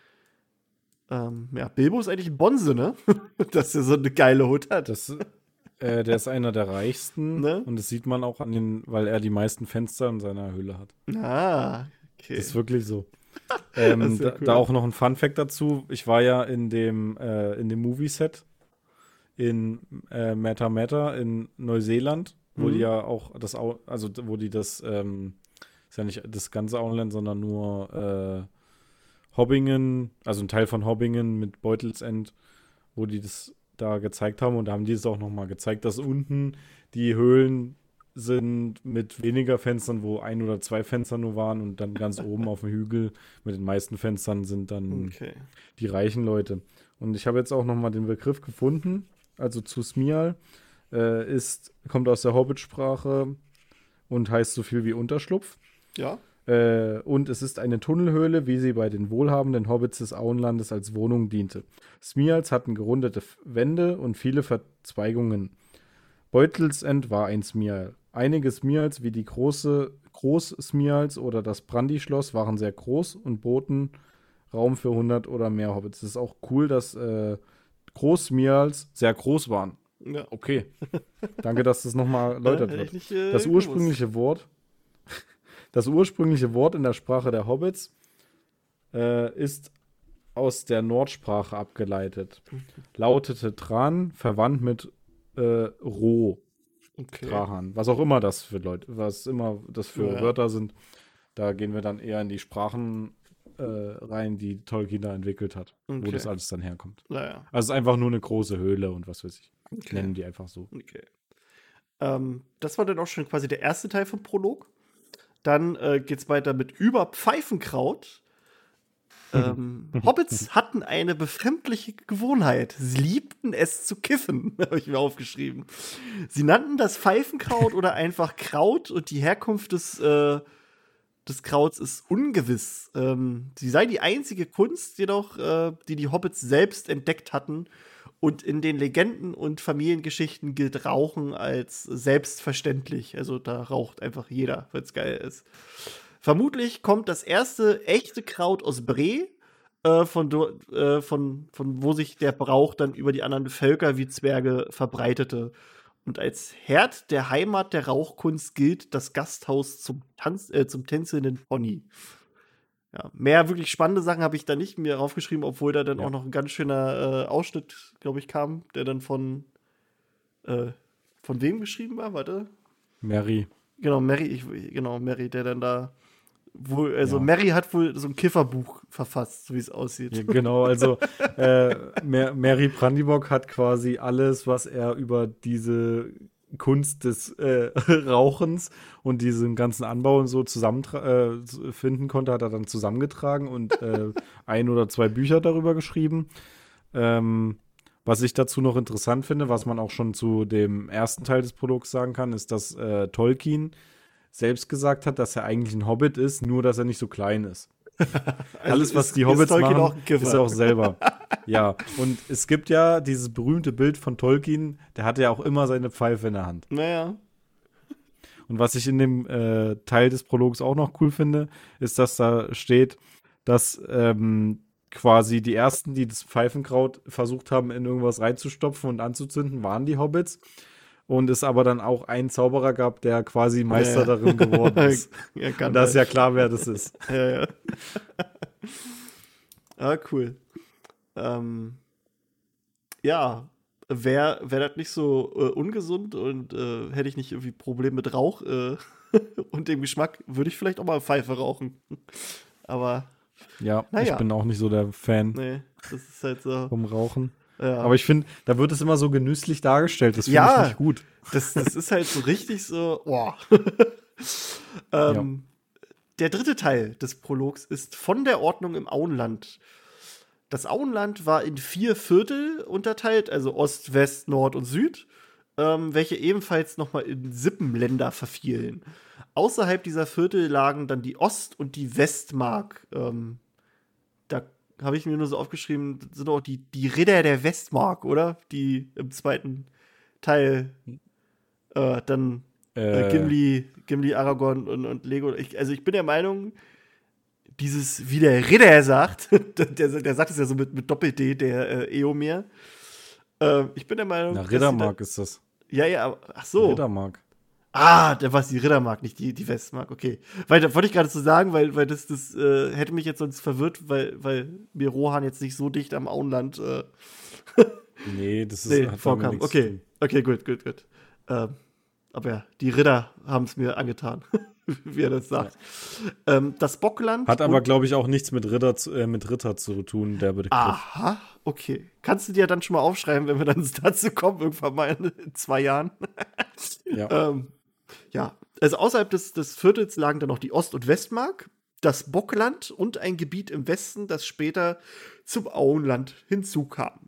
Bilbo ist eigentlich ein Bonze, ne? Dass er so eine geile Hut hat. Der ist einer der reichsten, ne? Und das sieht man auch weil er die meisten Fenster in seiner Höhle hat. Ah, okay. Das ist wirklich so. Cool. Da auch noch ein Fun-Fact dazu. Ich war ja in dem Movie-Set in Matamata in Neuseeland, wo die ja auch wo die das, ist ja nicht das ganze Auenland, sondern nur Hobbingen, also ein Teil von Hobbingen mit Beutelsend, wo die das da gezeigt haben. Und da haben die es auch nochmal gezeigt, dass unten die Höhlen sind mit weniger Fenstern, wo 1 oder 2 Fenster nur waren, und dann ganz oben auf dem Hügel mit den meisten Fenstern sind dann die reichen Leute. Und ich habe jetzt auch nochmal den Begriff gefunden, also zu Smial, kommt aus der Hobbit-Sprache und heißt so viel wie Unterschlupf. Ja. Und es ist eine Tunnelhöhle, wie sie bei den wohlhabenden Hobbits des Auenlandes als Wohnung diente. Smials hatten gerundete Wände und viele Verzweigungen. Beutelsend war ein Smial. Einige Smials, wie die Groß-Smials oder das Brandy-Schloss, waren sehr groß und boten Raum für 100 oder mehr Hobbits. Es ist auch cool, dass Groß-Smials sehr groß waren. Ja. Okay. Danke, dass das nochmal erläutert wird. Das ursprüngliche Wort in der Sprache der Hobbits ist aus der Nordsprache abgeleitet. Lautete Tran, verwandt mit Roh. Okay. Trahan. Was auch immer das für Wörter sind. Da gehen wir dann eher in die Sprachen rein, die Tolkien da entwickelt hat. Wo das alles dann herkommt. Naja. Also es ist einfach nur eine große Höhle und was weiß ich. Nennen die einfach so. Okay. Das war dann auch schon quasi der erste Teil vom Prolog. Dann geht's weiter mit über Pfeifenkraut. Hobbits hatten eine befremdliche Gewohnheit. Sie liebten es zu kiffen, habe ich mir aufgeschrieben. Sie nannten das Pfeifenkraut oder einfach Kraut, und die Herkunft des Krauts ist ungewiss. Sie sei die einzige Kunst jedoch, die Hobbits selbst entdeckt hatten, und in den Legenden und Familiengeschichten gilt Rauchen als selbstverständlich. Also da raucht einfach jeder, weil es geil ist. Vermutlich kommt das erste echte Kraut aus Bre, von wo sich der Brauch dann über die anderen Völker wie Zwerge verbreitete. Und als Herd der Heimat der Rauchkunst gilt das Gasthaus zum tänzelnden Pony. Ja, mehr wirklich spannende Sachen habe ich da nicht mir aufgeschrieben, obwohl da dann auch noch ein ganz schöner Ausschnitt, glaube ich, kam, der dann von wem geschrieben war? Warte. Mary. Genau, Mary, der dann da Mary hat wohl so ein Kifferbuch verfasst, so wie es aussieht. Ja, genau, also Mary Brandybock hat quasi alles, was er über diese Kunst des Rauchens und diesen ganzen Anbau und so finden konnte, hat er dann zusammengetragen und 1 oder 2 Bücher darüber geschrieben. Was ich dazu noch interessant finde, was man auch schon zu dem ersten Teil des Prologs sagen kann, ist, dass Tolkien selbst gesagt hat, dass er eigentlich ein Hobbit ist, nur dass er nicht so klein ist. Alles, was die Hobbits machen, ist er auch selber. Ja, und es gibt ja dieses berühmte Bild von Tolkien, der hatte ja auch immer seine Pfeife in der Hand. Naja. Und was ich in dem Teil des Prologs auch noch cool finde, ist, dass da steht, dass quasi die ersten, die das Pfeifenkraut versucht haben, in irgendwas reinzustopfen und anzuzünden, waren die Hobbits. Und es aber dann auch einen Zauberer gab, der quasi Meister darin geworden ist. Ja, und da ist ja klar, wer das ist. Ja. Cool. Ja, wäre das nicht so ungesund und hätte ich nicht irgendwie Probleme mit Rauch und dem Geschmack, würde ich vielleicht auch mal Pfeife rauchen. Aber Ja, Naja. ich bin auch nicht so der Fan Nee, das ist halt so. vom Rauchen. Ja. Aber ich finde, da wird es immer so genüsslich dargestellt. Das finde Ja. ich nicht gut. Das ist halt so richtig so, boah. Ja. Der dritte Teil des Prologs ist von der Ordnung im Auenland. Das Auenland war in 4 Viertel unterteilt, also Ost, West, Nord und Süd, welche ebenfalls nochmal in Sippenländer verfielen. Außerhalb dieser Viertel lagen dann die Ost- und die Westmark. Da habe ich mir nur so aufgeschrieben, das sind auch die Ritter der Westmark, oder? Die im zweiten Teil dann Gimli, Aragorn und Lego. Ich bin der Meinung, dieses, wie der Ritter sagt, der sagt es ja so mit Doppel-D, der Eomer. Ich bin der Meinung, Na, dass Riddermark ist das. Ja, ach so. Riddermark. Der war die Riddermark, nicht die Westmark, okay. Weil da wollte ich gerade so sagen, weil das hätte mich jetzt sonst verwirrt, weil mir Rohan jetzt nicht so dicht am Auenland Nee, das ist hat vorkam. damit nichts zu tun. Okay, gut. Aber ja, die Ritter haben es mir angetan, wie er das sagt. Das Bockland. Hat aber, glaube ich, auch nichts mit Ritter zu tun, der Begriff. Aha, okay. Kannst du dir dann schon mal aufschreiben, wenn wir dann dazu kommen, irgendwann mal in 2 Jahren? Ja. Ja, also außerhalb des Viertels lagen dann noch die Ost- und Westmark, das Bockland und ein Gebiet im Westen, das später zum Auenland hinzukam.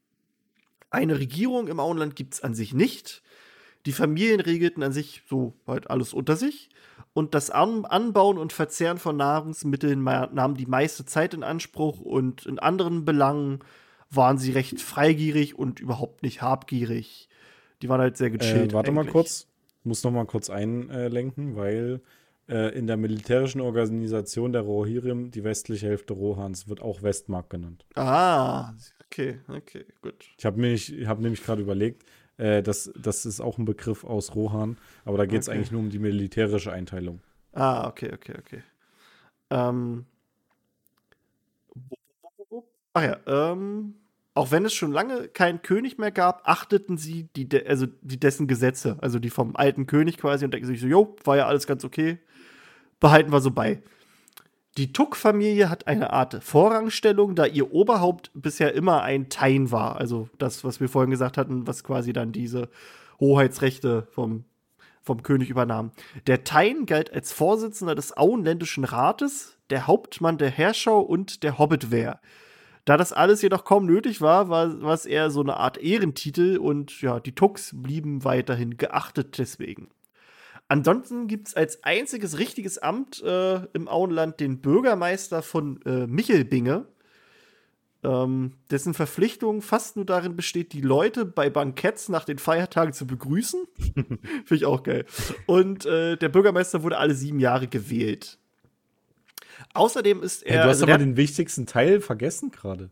Eine Regierung im Auenland gibt es an sich nicht. Die Familien regelten an sich so halt alles unter sich. Und das Anbauen und Verzehren von Nahrungsmitteln nahm die meiste Zeit in Anspruch. Und in anderen Belangen waren sie recht freigierig und überhaupt nicht habgierig. Die waren halt sehr gechillt. Warte mal eigentlich. kurz. Ich muss noch mal kurz einlenken, weil in der militärischen Organisation der Rohirrim, die westliche Hälfte Rohans, wird auch Westmark genannt. Okay, gut. Ich habe nämlich gerade überlegt, das ist auch ein Begriff aus Rohan, aber da geht es eigentlich nur um die militärische Einteilung. Okay. Ach ja, auch wenn es schon lange keinen König mehr gab, achteten sie dessen Gesetze, also die vom alten König quasi, und denken sich so, jo, war ja alles ganz okay, behalten wir so bei. Die Tuck-Familie hat eine Art Vorrangstellung, da ihr Oberhaupt bisher immer ein Tain war. Also das, was wir vorhin gesagt hatten, was quasi dann diese Hoheitsrechte vom König übernahm. Der Tain galt als Vorsitzender des Auenländischen Rates, der Hauptmann der Heerschau und der Hobbitwehr. Da das alles jedoch kaum nötig war es eher so eine Art Ehrentitel und ja, die Tucks blieben weiterhin geachtet deswegen. Ansonsten gibt es als einziges richtiges Amt im Auenland den Bürgermeister von Michelbinge, dessen Verpflichtung fast nur darin besteht, die Leute bei Banketts nach den Feiertagen zu begrüßen. Finde ich auch geil. Und der Bürgermeister wurde alle 7 Jahre gewählt. Außerdem ist er. Du hast aber den wichtigsten Teil vergessen gerade.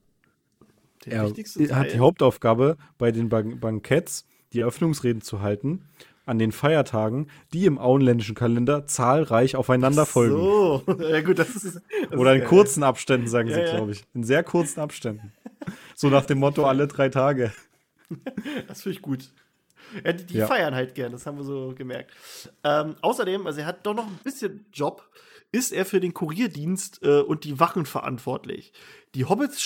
Er hat die Hauptaufgabe, bei den Banketts die Eröffnungsreden zu halten, an den Feiertagen, die im auenländischen Kalender zahlreich aufeinander folgen. So, ja gut, das ist Oder in geil. kurzen Abständen, sagen sie, Ja. glaube ich. In sehr kurzen Abständen. So nach dem Motto, alle 3 Tage. Das finde ich gut. Ja, die Ja. feiern halt gern, das haben wir so gemerkt. Außerdem, also er hat doch noch ein bisschen Job, ist er für den Kurierdienst und die Wachen verantwortlich. Die Hobbits,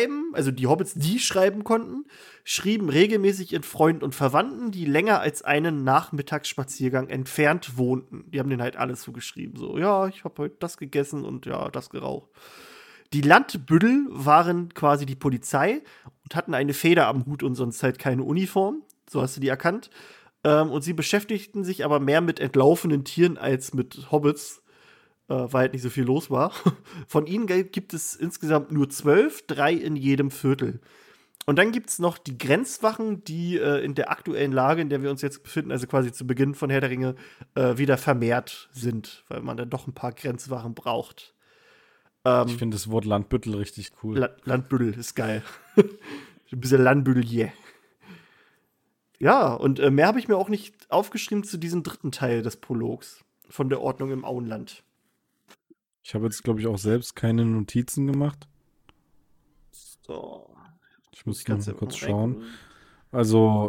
die schreiben konnten, schrieben regelmäßig ihren Freunden und Verwandten, die länger als einen Nachmittagsspaziergang entfernt wohnten. Die haben denen halt alles zugeschrieben. So, ja, ich habe heute das gegessen und ja, das geraucht. Die Landbüttel waren quasi die Polizei und hatten eine Feder am Hut und sonst halt keine Uniform. So hast du die erkannt. Und sie beschäftigten sich aber mehr mit entlaufenen Tieren als mit Hobbits, weil halt nicht so viel los war. Von ihnen gibt es insgesamt nur 12, 3 in jedem Viertel. Und dann gibt es noch die Grenzwachen, die in der aktuellen Lage, in der wir uns jetzt befinden, also quasi zu Beginn von Herr der Ringe, wieder vermehrt sind, weil man dann doch ein paar Grenzwachen braucht. Ich finde das Wort Landbüttel richtig cool. Landbüttel ist geil. Ein bisschen Landbüttel, yeah. Ja, und mehr habe ich mir auch nicht aufgeschrieben zu diesem dritten Teil des Prologs von der Ordnung im Auenland. Ich habe jetzt, glaube ich, auch selbst keine Notizen gemacht. So. Ich muss noch mal kurz schauen. reingucken. Also,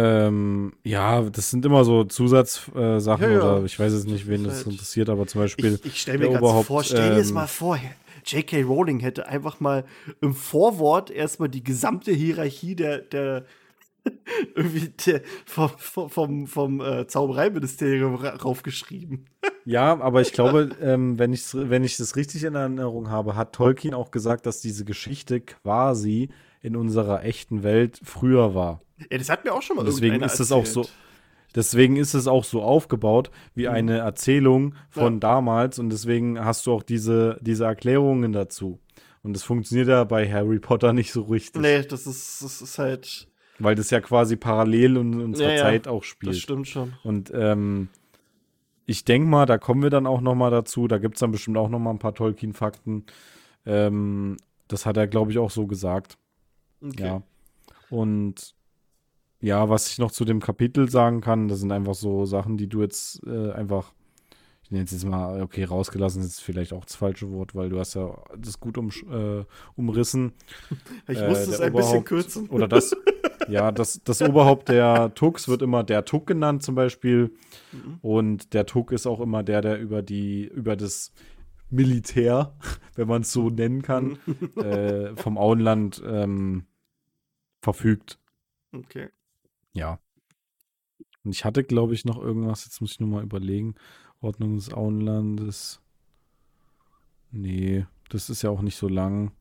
ja, das sind immer so Zusatzsachen Ja. oder ich weiß jetzt nicht, wen Das das ist halt- interessiert, aber zum Beispiel Ich stelle mir der gerade so Oberhaupt, vor, stell dir das mal vor, J.K. Rowling hätte einfach mal im Vorwort erstmal die gesamte Hierarchie der irgendwie vom Zaubereiministerium raufgeschrieben. Ja, aber ich glaube, wenn ich das richtig in Erinnerung habe, hat Tolkien auch gesagt, dass diese Geschichte quasi in unserer echten Welt früher war. Ja, das hat mir auch schon mal Und deswegen irgendeiner ist es auch erzählt. so, deswegen ist es auch so aufgebaut wie eine Erzählung von Ja. damals und deswegen hast du auch diese Erklärungen dazu. Und das funktioniert ja bei Harry Potter nicht so richtig, Nee, das ist halt. weil das ja quasi parallel in Ja, unserer ja, Zeit auch das spielt. stimmt schon. Und ich denke mal, da kommen wir dann auch noch mal dazu. Da gibt es dann bestimmt auch noch mal ein paar Tolkien-Fakten. Das hat er, glaube ich, auch so gesagt. Okay. Ja. Und ja, was ich noch zu dem Kapitel sagen kann, das sind einfach so Sachen, die du jetzt einfach, ich nenne es jetzt mal, okay, rausgelassen ist vielleicht auch das falsche Wort, weil du hast ja das gut umrissen. Ich musste es Der ein bisschen Oberhaupt- kürzen. Oder das, ja, das Oberhaupt der Tux wird immer der Tuck genannt zum Beispiel. Mhm. Und der Tuck ist auch immer der über das Militär, wenn man es so nennen kann, vom Auenland verfügt. Okay. Ja. Und ich hatte, glaube ich, noch irgendwas, jetzt muss ich nur mal überlegen. Ordnung des Auenlandes. Nee, das ist ja auch nicht so lang.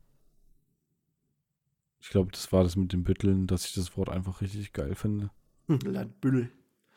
Ich glaube, das war das mit den Bütteln, dass ich das Wort einfach richtig geil finde. Landbüttel.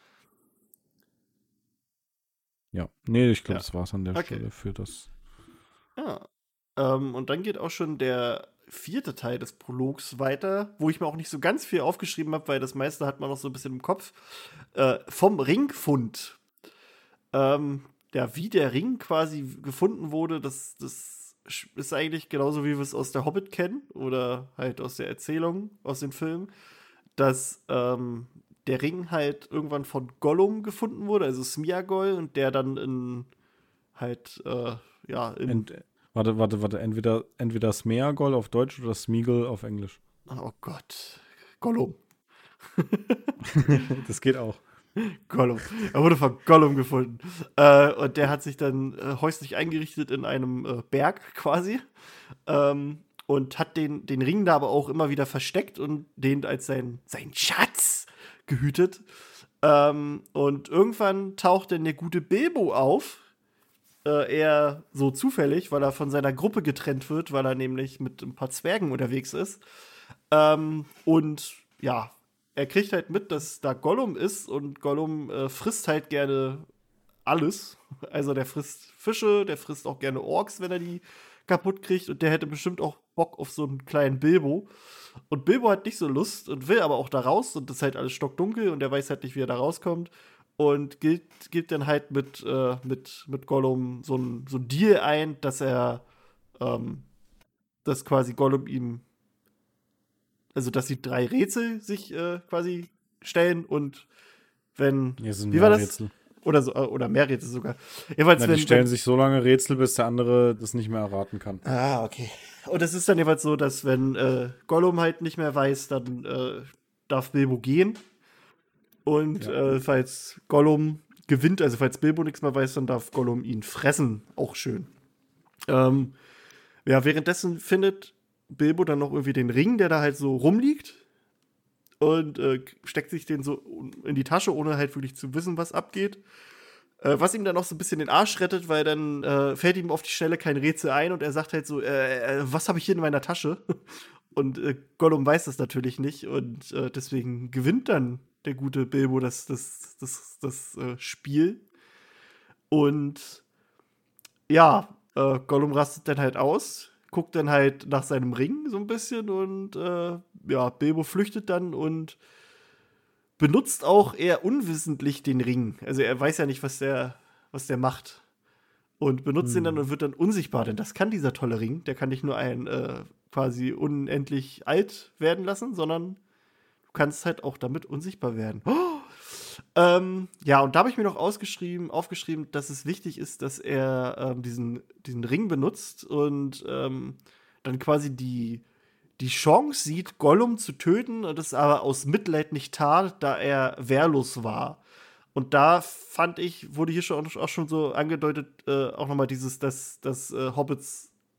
Ja. Nee, ich glaube, Ja. das war es an der Okay. Stelle für das. Ja. Und dann geht auch schon der 4. Teil des Prologs weiter, wo ich mir auch nicht so ganz viel aufgeschrieben habe, weil das meiste hat man noch so ein bisschen im Kopf. Vom Ringfund. Ja, wie der Ring quasi gefunden wurde, das ist eigentlich genauso, wie wir es aus der Hobbit kennen oder halt aus der Erzählung, aus den Filmen, dass der Ring halt irgendwann von Gollum gefunden wurde, also Smeagol, und der dann in halt, ja, in. Warte. Entweder Smeagol auf Deutsch oder Smeagol auf Englisch. Oh Gott. Gollum. Das geht auch. Gollum. Er wurde von Gollum gefunden. Und der hat sich dann häuslich eingerichtet in einem Berg quasi. Und hat den Ring da aber auch immer wieder versteckt und den als sein Schatz gehütet. Und irgendwann taucht dann der gute Bilbo auf. Eher so zufällig, weil er von seiner Gruppe getrennt wird, weil er nämlich mit ein paar Zwergen unterwegs ist. Und ja, er kriegt halt mit, dass da Gollum ist und Gollum frisst halt gerne alles. Also der frisst Fische, der frisst auch gerne Orks, wenn er die kaputt kriegt, und der hätte bestimmt auch Bock auf so einen kleinen Bilbo. Und Bilbo hat nicht so Lust und will aber auch da raus, und das ist halt alles stockdunkel und er weiß halt nicht, wie er da rauskommt. Und geht dann halt mit Gollum so ein Deal ein, dass dass quasi Gollum ihm, also dass sie 3 Rätsel sich quasi stellen, und wenn, Hier sind wie war mehr das? Rätsel. Oder so, oder mehr Rätsel sogar. Jedenfalls, Na, die stellen sich so lange Rätsel, bis der andere das nicht mehr erraten kann. okay. Und es ist dann jeweils so, dass wenn Gollum halt nicht mehr weiß, dann darf Bilbo gehen. Und Ja. falls Gollum gewinnt, also falls Bilbo nichts mehr weiß, dann darf Gollum ihn fressen. Auch schön. Ja, währenddessen findet Bilbo dann noch irgendwie den Ring, der da halt so rumliegt. Und steckt sich den so in die Tasche, ohne halt wirklich zu wissen, was abgeht. Was ihm dann auch so ein bisschen den Arsch rettet, weil dann fällt ihm auf die Schnelle kein Rätsel ein und er sagt halt so, was habe ich hier in meiner Tasche? Und Gollum weiß das natürlich nicht, und deswegen gewinnt dann der gute Bilbo das Spiel. Und ja, Gollum rastet dann halt aus, guckt dann halt nach seinem Ring so ein bisschen, und ja, Bilbo flüchtet dann und benutzt auch eher unwissentlich den Ring. Also er weiß ja nicht, was der macht. Und benutzt ihn dann und wird dann unsichtbar, denn das kann dieser tolle Ring. Der kann nicht nur einen quasi unendlich alt werden lassen, sondern du kannst halt auch damit unsichtbar werden. Ja, und da habe ich mir noch aufgeschrieben, dass es wichtig ist, dass er diesen Ring benutzt und dann quasi die Chance sieht, Gollum zu töten, und das aber aus Mitleid nicht tat, da er wehrlos war. Und da fand ich, wurde hier auch schon so angedeutet, auch nochmal dass Hobbits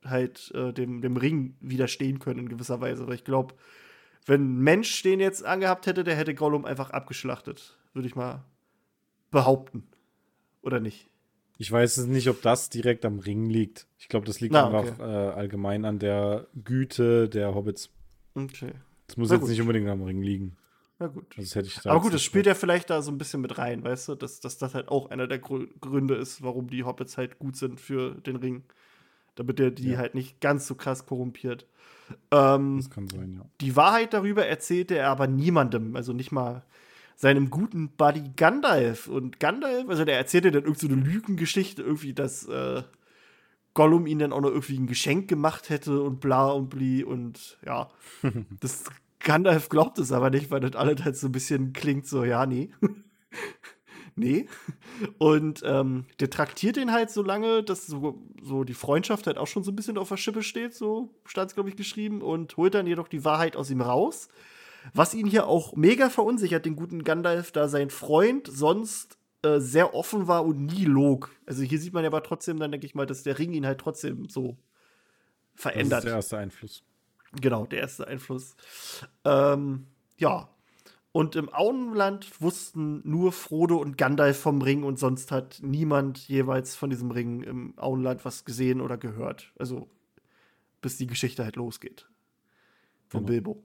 halt dem Ring widerstehen können in gewisser Weise. Weil ich glaube, wenn ein Mensch den jetzt angehabt hätte, der hätte Gollum einfach abgeschlachtet. Würde ich mal behaupten. Oder nicht? Ich weiß es nicht, ob das direkt am Ring liegt. Ich glaube, das liegt einfach allgemein an der Güte der Hobbits. Okay. Das muss jetzt nicht unbedingt am Ring liegen. Na gut. Das hätte ich Aber gut, das spielt ja vielleicht da so ein bisschen mit rein, weißt du? Dass das halt auch einer der Gründe ist, warum die Hobbits halt gut sind für den Ring. Damit der die halt nicht ganz so krass korrumpiert. Das kann sein, ja. Die Wahrheit darüber erzählte er aber niemandem, also nicht mal seinem guten Buddy Gandalf. Und Gandalf, also der erzählte dann irgend so eine Lügengeschichte, irgendwie, dass Gollum ihn dann auch noch irgendwie ein Geschenk gemacht hätte und bla und bli und ja. Das Gandalf glaubt es aber nicht, weil das alles halt so ein bisschen klingt so, ja, nee. Nee. Und der traktiert ihn halt so lange, dass so die Freundschaft halt auch schon so ein bisschen auf der Schippe steht, so stand es, glaube ich, geschrieben, und holt dann jedoch die Wahrheit aus ihm raus. Was ihn hier auch mega verunsichert, den guten Gandalf, da sein Freund sonst sehr offen war und nie log. Also hier sieht man ja aber trotzdem dann, denke ich mal, dass der Ring ihn halt trotzdem so verändert. Das ist der erste Einfluss. Genau, der erste Einfluss. Ja. Und im Auenland wussten nur Frodo und Gandalf vom Ring und sonst hat niemand jeweils von diesem Ring im Auenland was gesehen oder gehört. Also bis die Geschichte halt losgeht. Von Bilbo.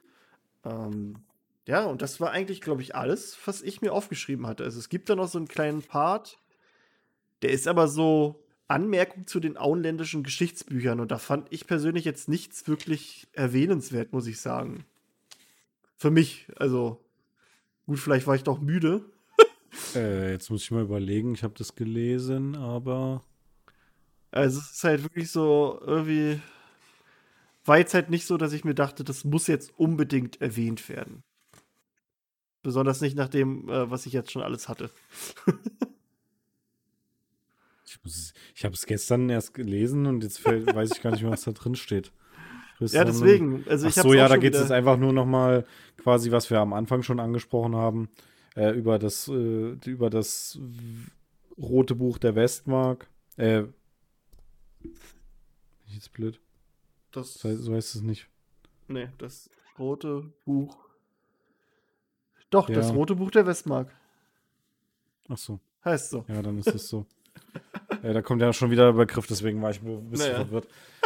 Ja, und das war eigentlich, glaube ich, alles, was ich mir aufgeschrieben hatte. Also es gibt da noch so einen kleinen Part, der ist aber so Anmerkung zu den auenländischen Geschichtsbüchern. Und da fand ich persönlich jetzt nichts wirklich erwähnenswert, muss ich sagen. Für mich, also gut, vielleicht war ich doch müde. Jetzt muss ich mal überlegen, ich habe das gelesen, aber Also es ist halt wirklich so irgendwie, war jetzt halt nicht so, dass ich mir dachte, das muss jetzt unbedingt erwähnt werden. Besonders nicht nach dem, was ich jetzt schon alles hatte. ich habe es gestern erst gelesen und jetzt weiß ich gar nicht mehr, was da drin steht. Ja, deswegen. Also ach so, ja, da geht es jetzt einfach nur noch mal quasi, was wir am Anfang schon angesprochen haben, über das Rote Buch der Westmark. Bin ich jetzt blöd? So heißt es nicht. Nee, das Rote Buch. Doch, Ja. das Rote Buch der Westmark. Ach so. Heißt so. Ja, dann ist es so. Da kommt ja schon wieder der Begriff, deswegen war ich ein bisschen verwirrt.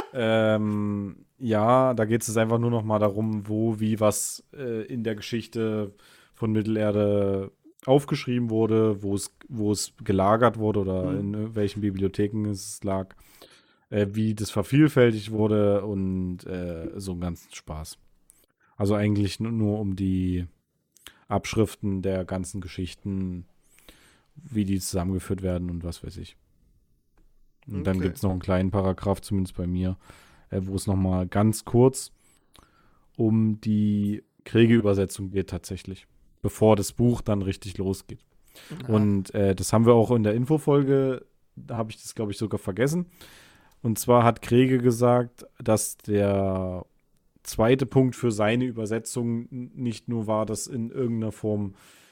Ja, da geht es einfach nur noch mal darum, wo, wie, was in der Geschichte von Mittelerde aufgeschrieben wurde, wo es gelagert wurde oder in welchen Bibliotheken es lag, wie das vervielfältigt wurde und so einen ganzen Spaß. Also eigentlich nur um die Abschriften der ganzen Geschichten, wie die zusammengeführt werden und was weiß ich. Und dann gibt es noch einen kleinen Paragraph, zumindest bei mir, wo es noch mal ganz kurz um die Kriege-Übersetzung geht tatsächlich, bevor das Buch dann richtig losgeht. Ja. Und das haben wir auch in der Infofolge, da habe ich das, glaube ich, sogar vergessen. Und zwar hat Krege gesagt, dass der zweite Punkt für seine Übersetzung nicht nur war, das in irgendeiner Form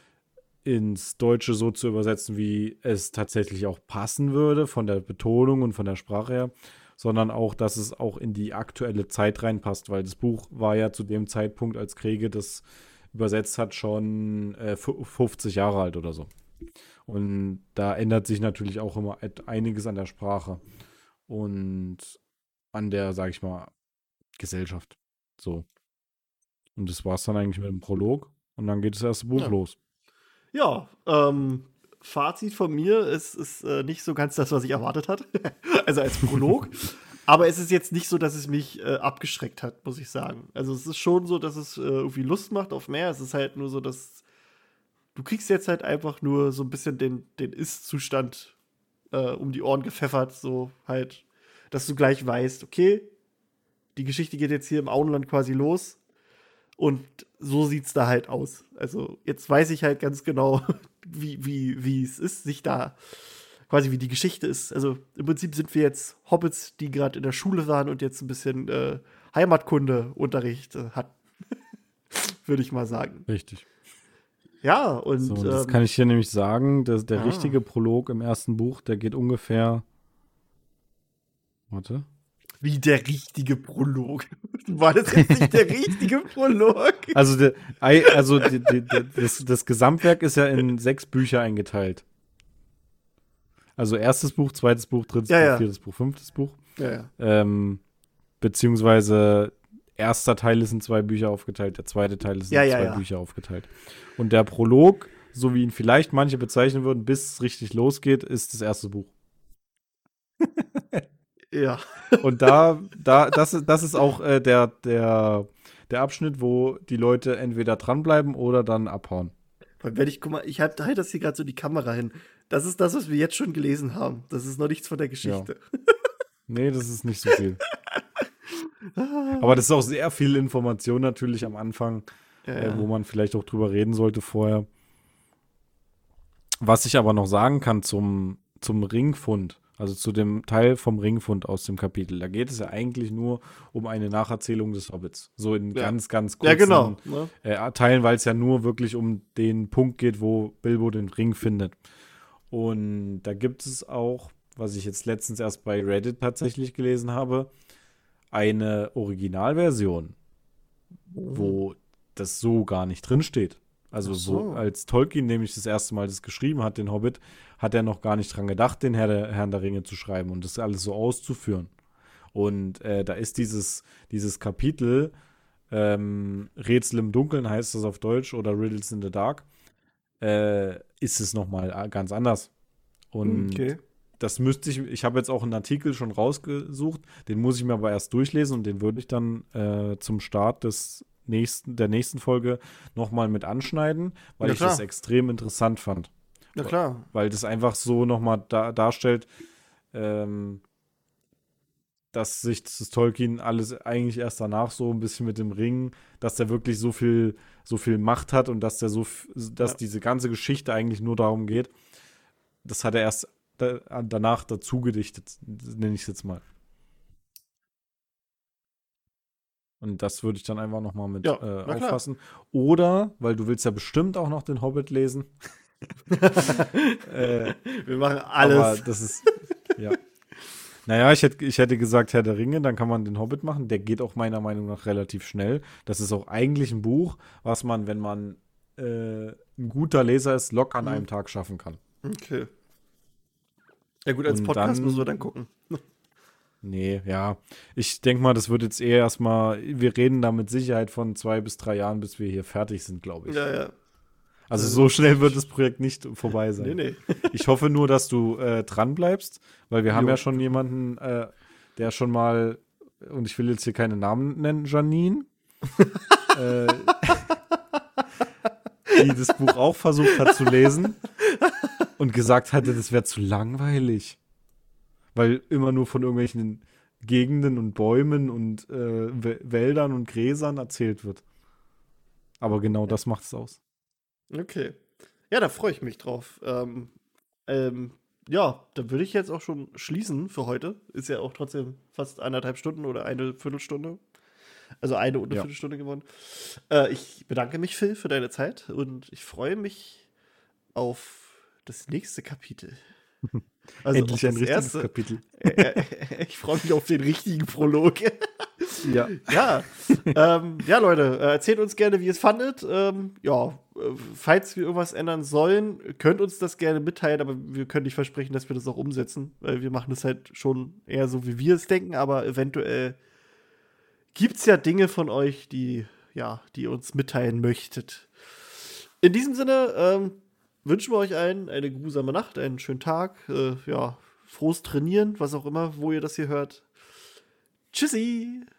ins Deutsche so zu übersetzen, wie es tatsächlich auch passen würde, von der Betonung und von der Sprache her, sondern auch, dass es auch in die aktuelle Zeit reinpasst, weil das Buch war ja zu dem Zeitpunkt, als Krege das übersetzt hat, schon 50 Jahre alt oder so. Und da ändert sich natürlich auch immer einiges an der Sprache und an der, sag ich mal, Gesellschaft. So. Und das war es dann eigentlich mit dem Prolog und dann geht das erste Buch los. Ja, Fazit von mir, es ist nicht so ganz das, was ich erwartet hatte. Also als Prolog. Aber es ist jetzt nicht so, dass es mich abgeschreckt hat, muss ich sagen. Also es ist schon so, dass es irgendwie Lust macht auf mehr. Es ist halt nur so, dass du kriegst jetzt halt einfach nur so ein bisschen den Ist-Zustand um die Ohren gepfeffert. So halt, dass du gleich weißt, okay, die Geschichte geht jetzt hier im Auenland quasi los. Und so sieht's da halt aus. Also jetzt weiß ich halt ganz genau, wie es ist, sich da quasi wie die Geschichte ist. Also im Prinzip sind wir jetzt Hobbits, die gerade in der Schule waren und jetzt ein bisschen Heimatkunde-Unterricht hatten. Würde ich mal sagen. Richtig. Ja, und so, das kann ich hier nämlich sagen, dass der richtige Prolog im ersten Buch, der geht ungefähr Wie der richtige Prolog. War das jetzt nicht der richtige Prolog? Also, das Gesamtwerk ist ja in 6 Bücher eingeteilt. Also erstes Buch, zweites Buch, drittes Buch, viertes Buch, fünftes Buch. Ja. Beziehungsweise erster Teil ist in 2 Bücher aufgeteilt, der zweite Teil ist in 2 Bücher aufgeteilt. Und der Prolog, so wie ihn vielleicht manche bezeichnen würden, bis es richtig losgeht, ist das erste Buch. Ja. Und das ist auch der Abschnitt, wo die Leute entweder dranbleiben oder dann abhauen. Guck mal, ich halte das hier gerade so die Kamera hin. Das ist das, was wir jetzt schon gelesen haben. Das ist noch nichts von der Geschichte. Ja. Nee, das ist nicht so viel. Aber das ist auch sehr viel Information natürlich am Anfang, wo man vielleicht auch drüber reden sollte vorher. Was ich aber noch sagen kann zum Ringfund, also zu dem Teil vom Ringfund aus dem Kapitel, da geht es ja eigentlich nur um eine Nacherzählung des Hobbits. So in ganz, ganz kurzen Teilen, weil es ja nur wirklich um den Punkt geht, wo Bilbo den Ring findet. Und da gibt es auch, was ich jetzt letztens erst bei Reddit tatsächlich gelesen habe, eine Originalversion, wo das so gar nicht drin steht. Also so, als Tolkien nämlich das erste Mal das geschrieben hat, den Hobbit, hat er noch gar nicht dran gedacht, den Herrn der Ringe zu schreiben und das alles so auszuführen. Und da ist dieses Kapitel, Rätsel im Dunkeln heißt das auf Deutsch, oder Riddles in the Dark, ist es nochmal ganz anders. Und das müsste ich habe jetzt auch einen Artikel schon rausgesucht, den muss ich mir aber erst durchlesen und den würde ich dann zum Start der nächsten Folge nochmal mit anschneiden, weil ich das extrem interessant fand. Na klar. Weil das einfach so nochmal darstellt, dass sich das Tolkien alles eigentlich erst danach so ein bisschen mit dem Ring, dass der wirklich so viel Macht hat und dass diese ganze Geschichte eigentlich nur darum geht. Das hat er erst danach dazu gedichtet, nenne ich es jetzt mal. Und das würde ich dann einfach nochmal mit auffassen. Oder, weil du willst ja bestimmt auch noch den Hobbit lesen. Wir machen alles. Aber das ist, ja. Naja, ich hätte gesagt Herr der Ringe, dann kann man den Hobbit machen. Der geht auch meiner Meinung nach relativ schnell. Das ist auch eigentlich ein Buch, was man, wenn man ein guter Leser ist, locker an einem Tag schaffen kann. Okay. Ja gut, als Podcast müssen wir dann gucken. Nee, ja. Ich denke mal, das wird jetzt eher erstmal, wir reden da mit Sicherheit von 2 bis 3 Jahren, bis wir hier fertig sind, glaube ich. Ja. Also so schnell wird das Projekt nicht vorbei sein. Nee. Ich hoffe nur, dass du dran bleibst, weil wir haben ja schon jemanden, der schon mal, und ich will jetzt hier keine Namen nennen, Janine, die das Buch auch versucht hat zu lesen und gesagt hatte, das wäre zu langweilig. Weil immer nur von irgendwelchen Gegenden und Bäumen und Wäldern und Gräsern erzählt wird. Aber genau das macht es aus. Okay. Ja, da freue ich mich drauf. Ja, dann würde ich jetzt auch schon schließen für heute. Ist ja auch trotzdem fast 1,5 Stunden oder eine Viertelstunde. Also eine und eine Viertelstunde geworden. Ich bedanke mich, Phil, für deine Zeit und ich freue mich auf das nächste Kapitel. Also endlich ein richtiges Kapitel. Ich freue mich auf den richtigen Prolog. Ja. Ja, Leute, erzählt uns gerne, wie ihr es fandet. Falls wir irgendwas ändern sollen, könnt uns das gerne mitteilen, aber wir können nicht versprechen, dass wir das auch umsetzen, weil wir machen das halt schon eher so, wie wir es denken, aber eventuell gibt es ja Dinge von euch, die ihr uns mitteilen möchtet. In diesem Sinne, wünschen wir euch allen eine geruhsame Nacht, einen schönen Tag, frohes Trainieren, was auch immer, wo ihr das hier hört. Tschüssi!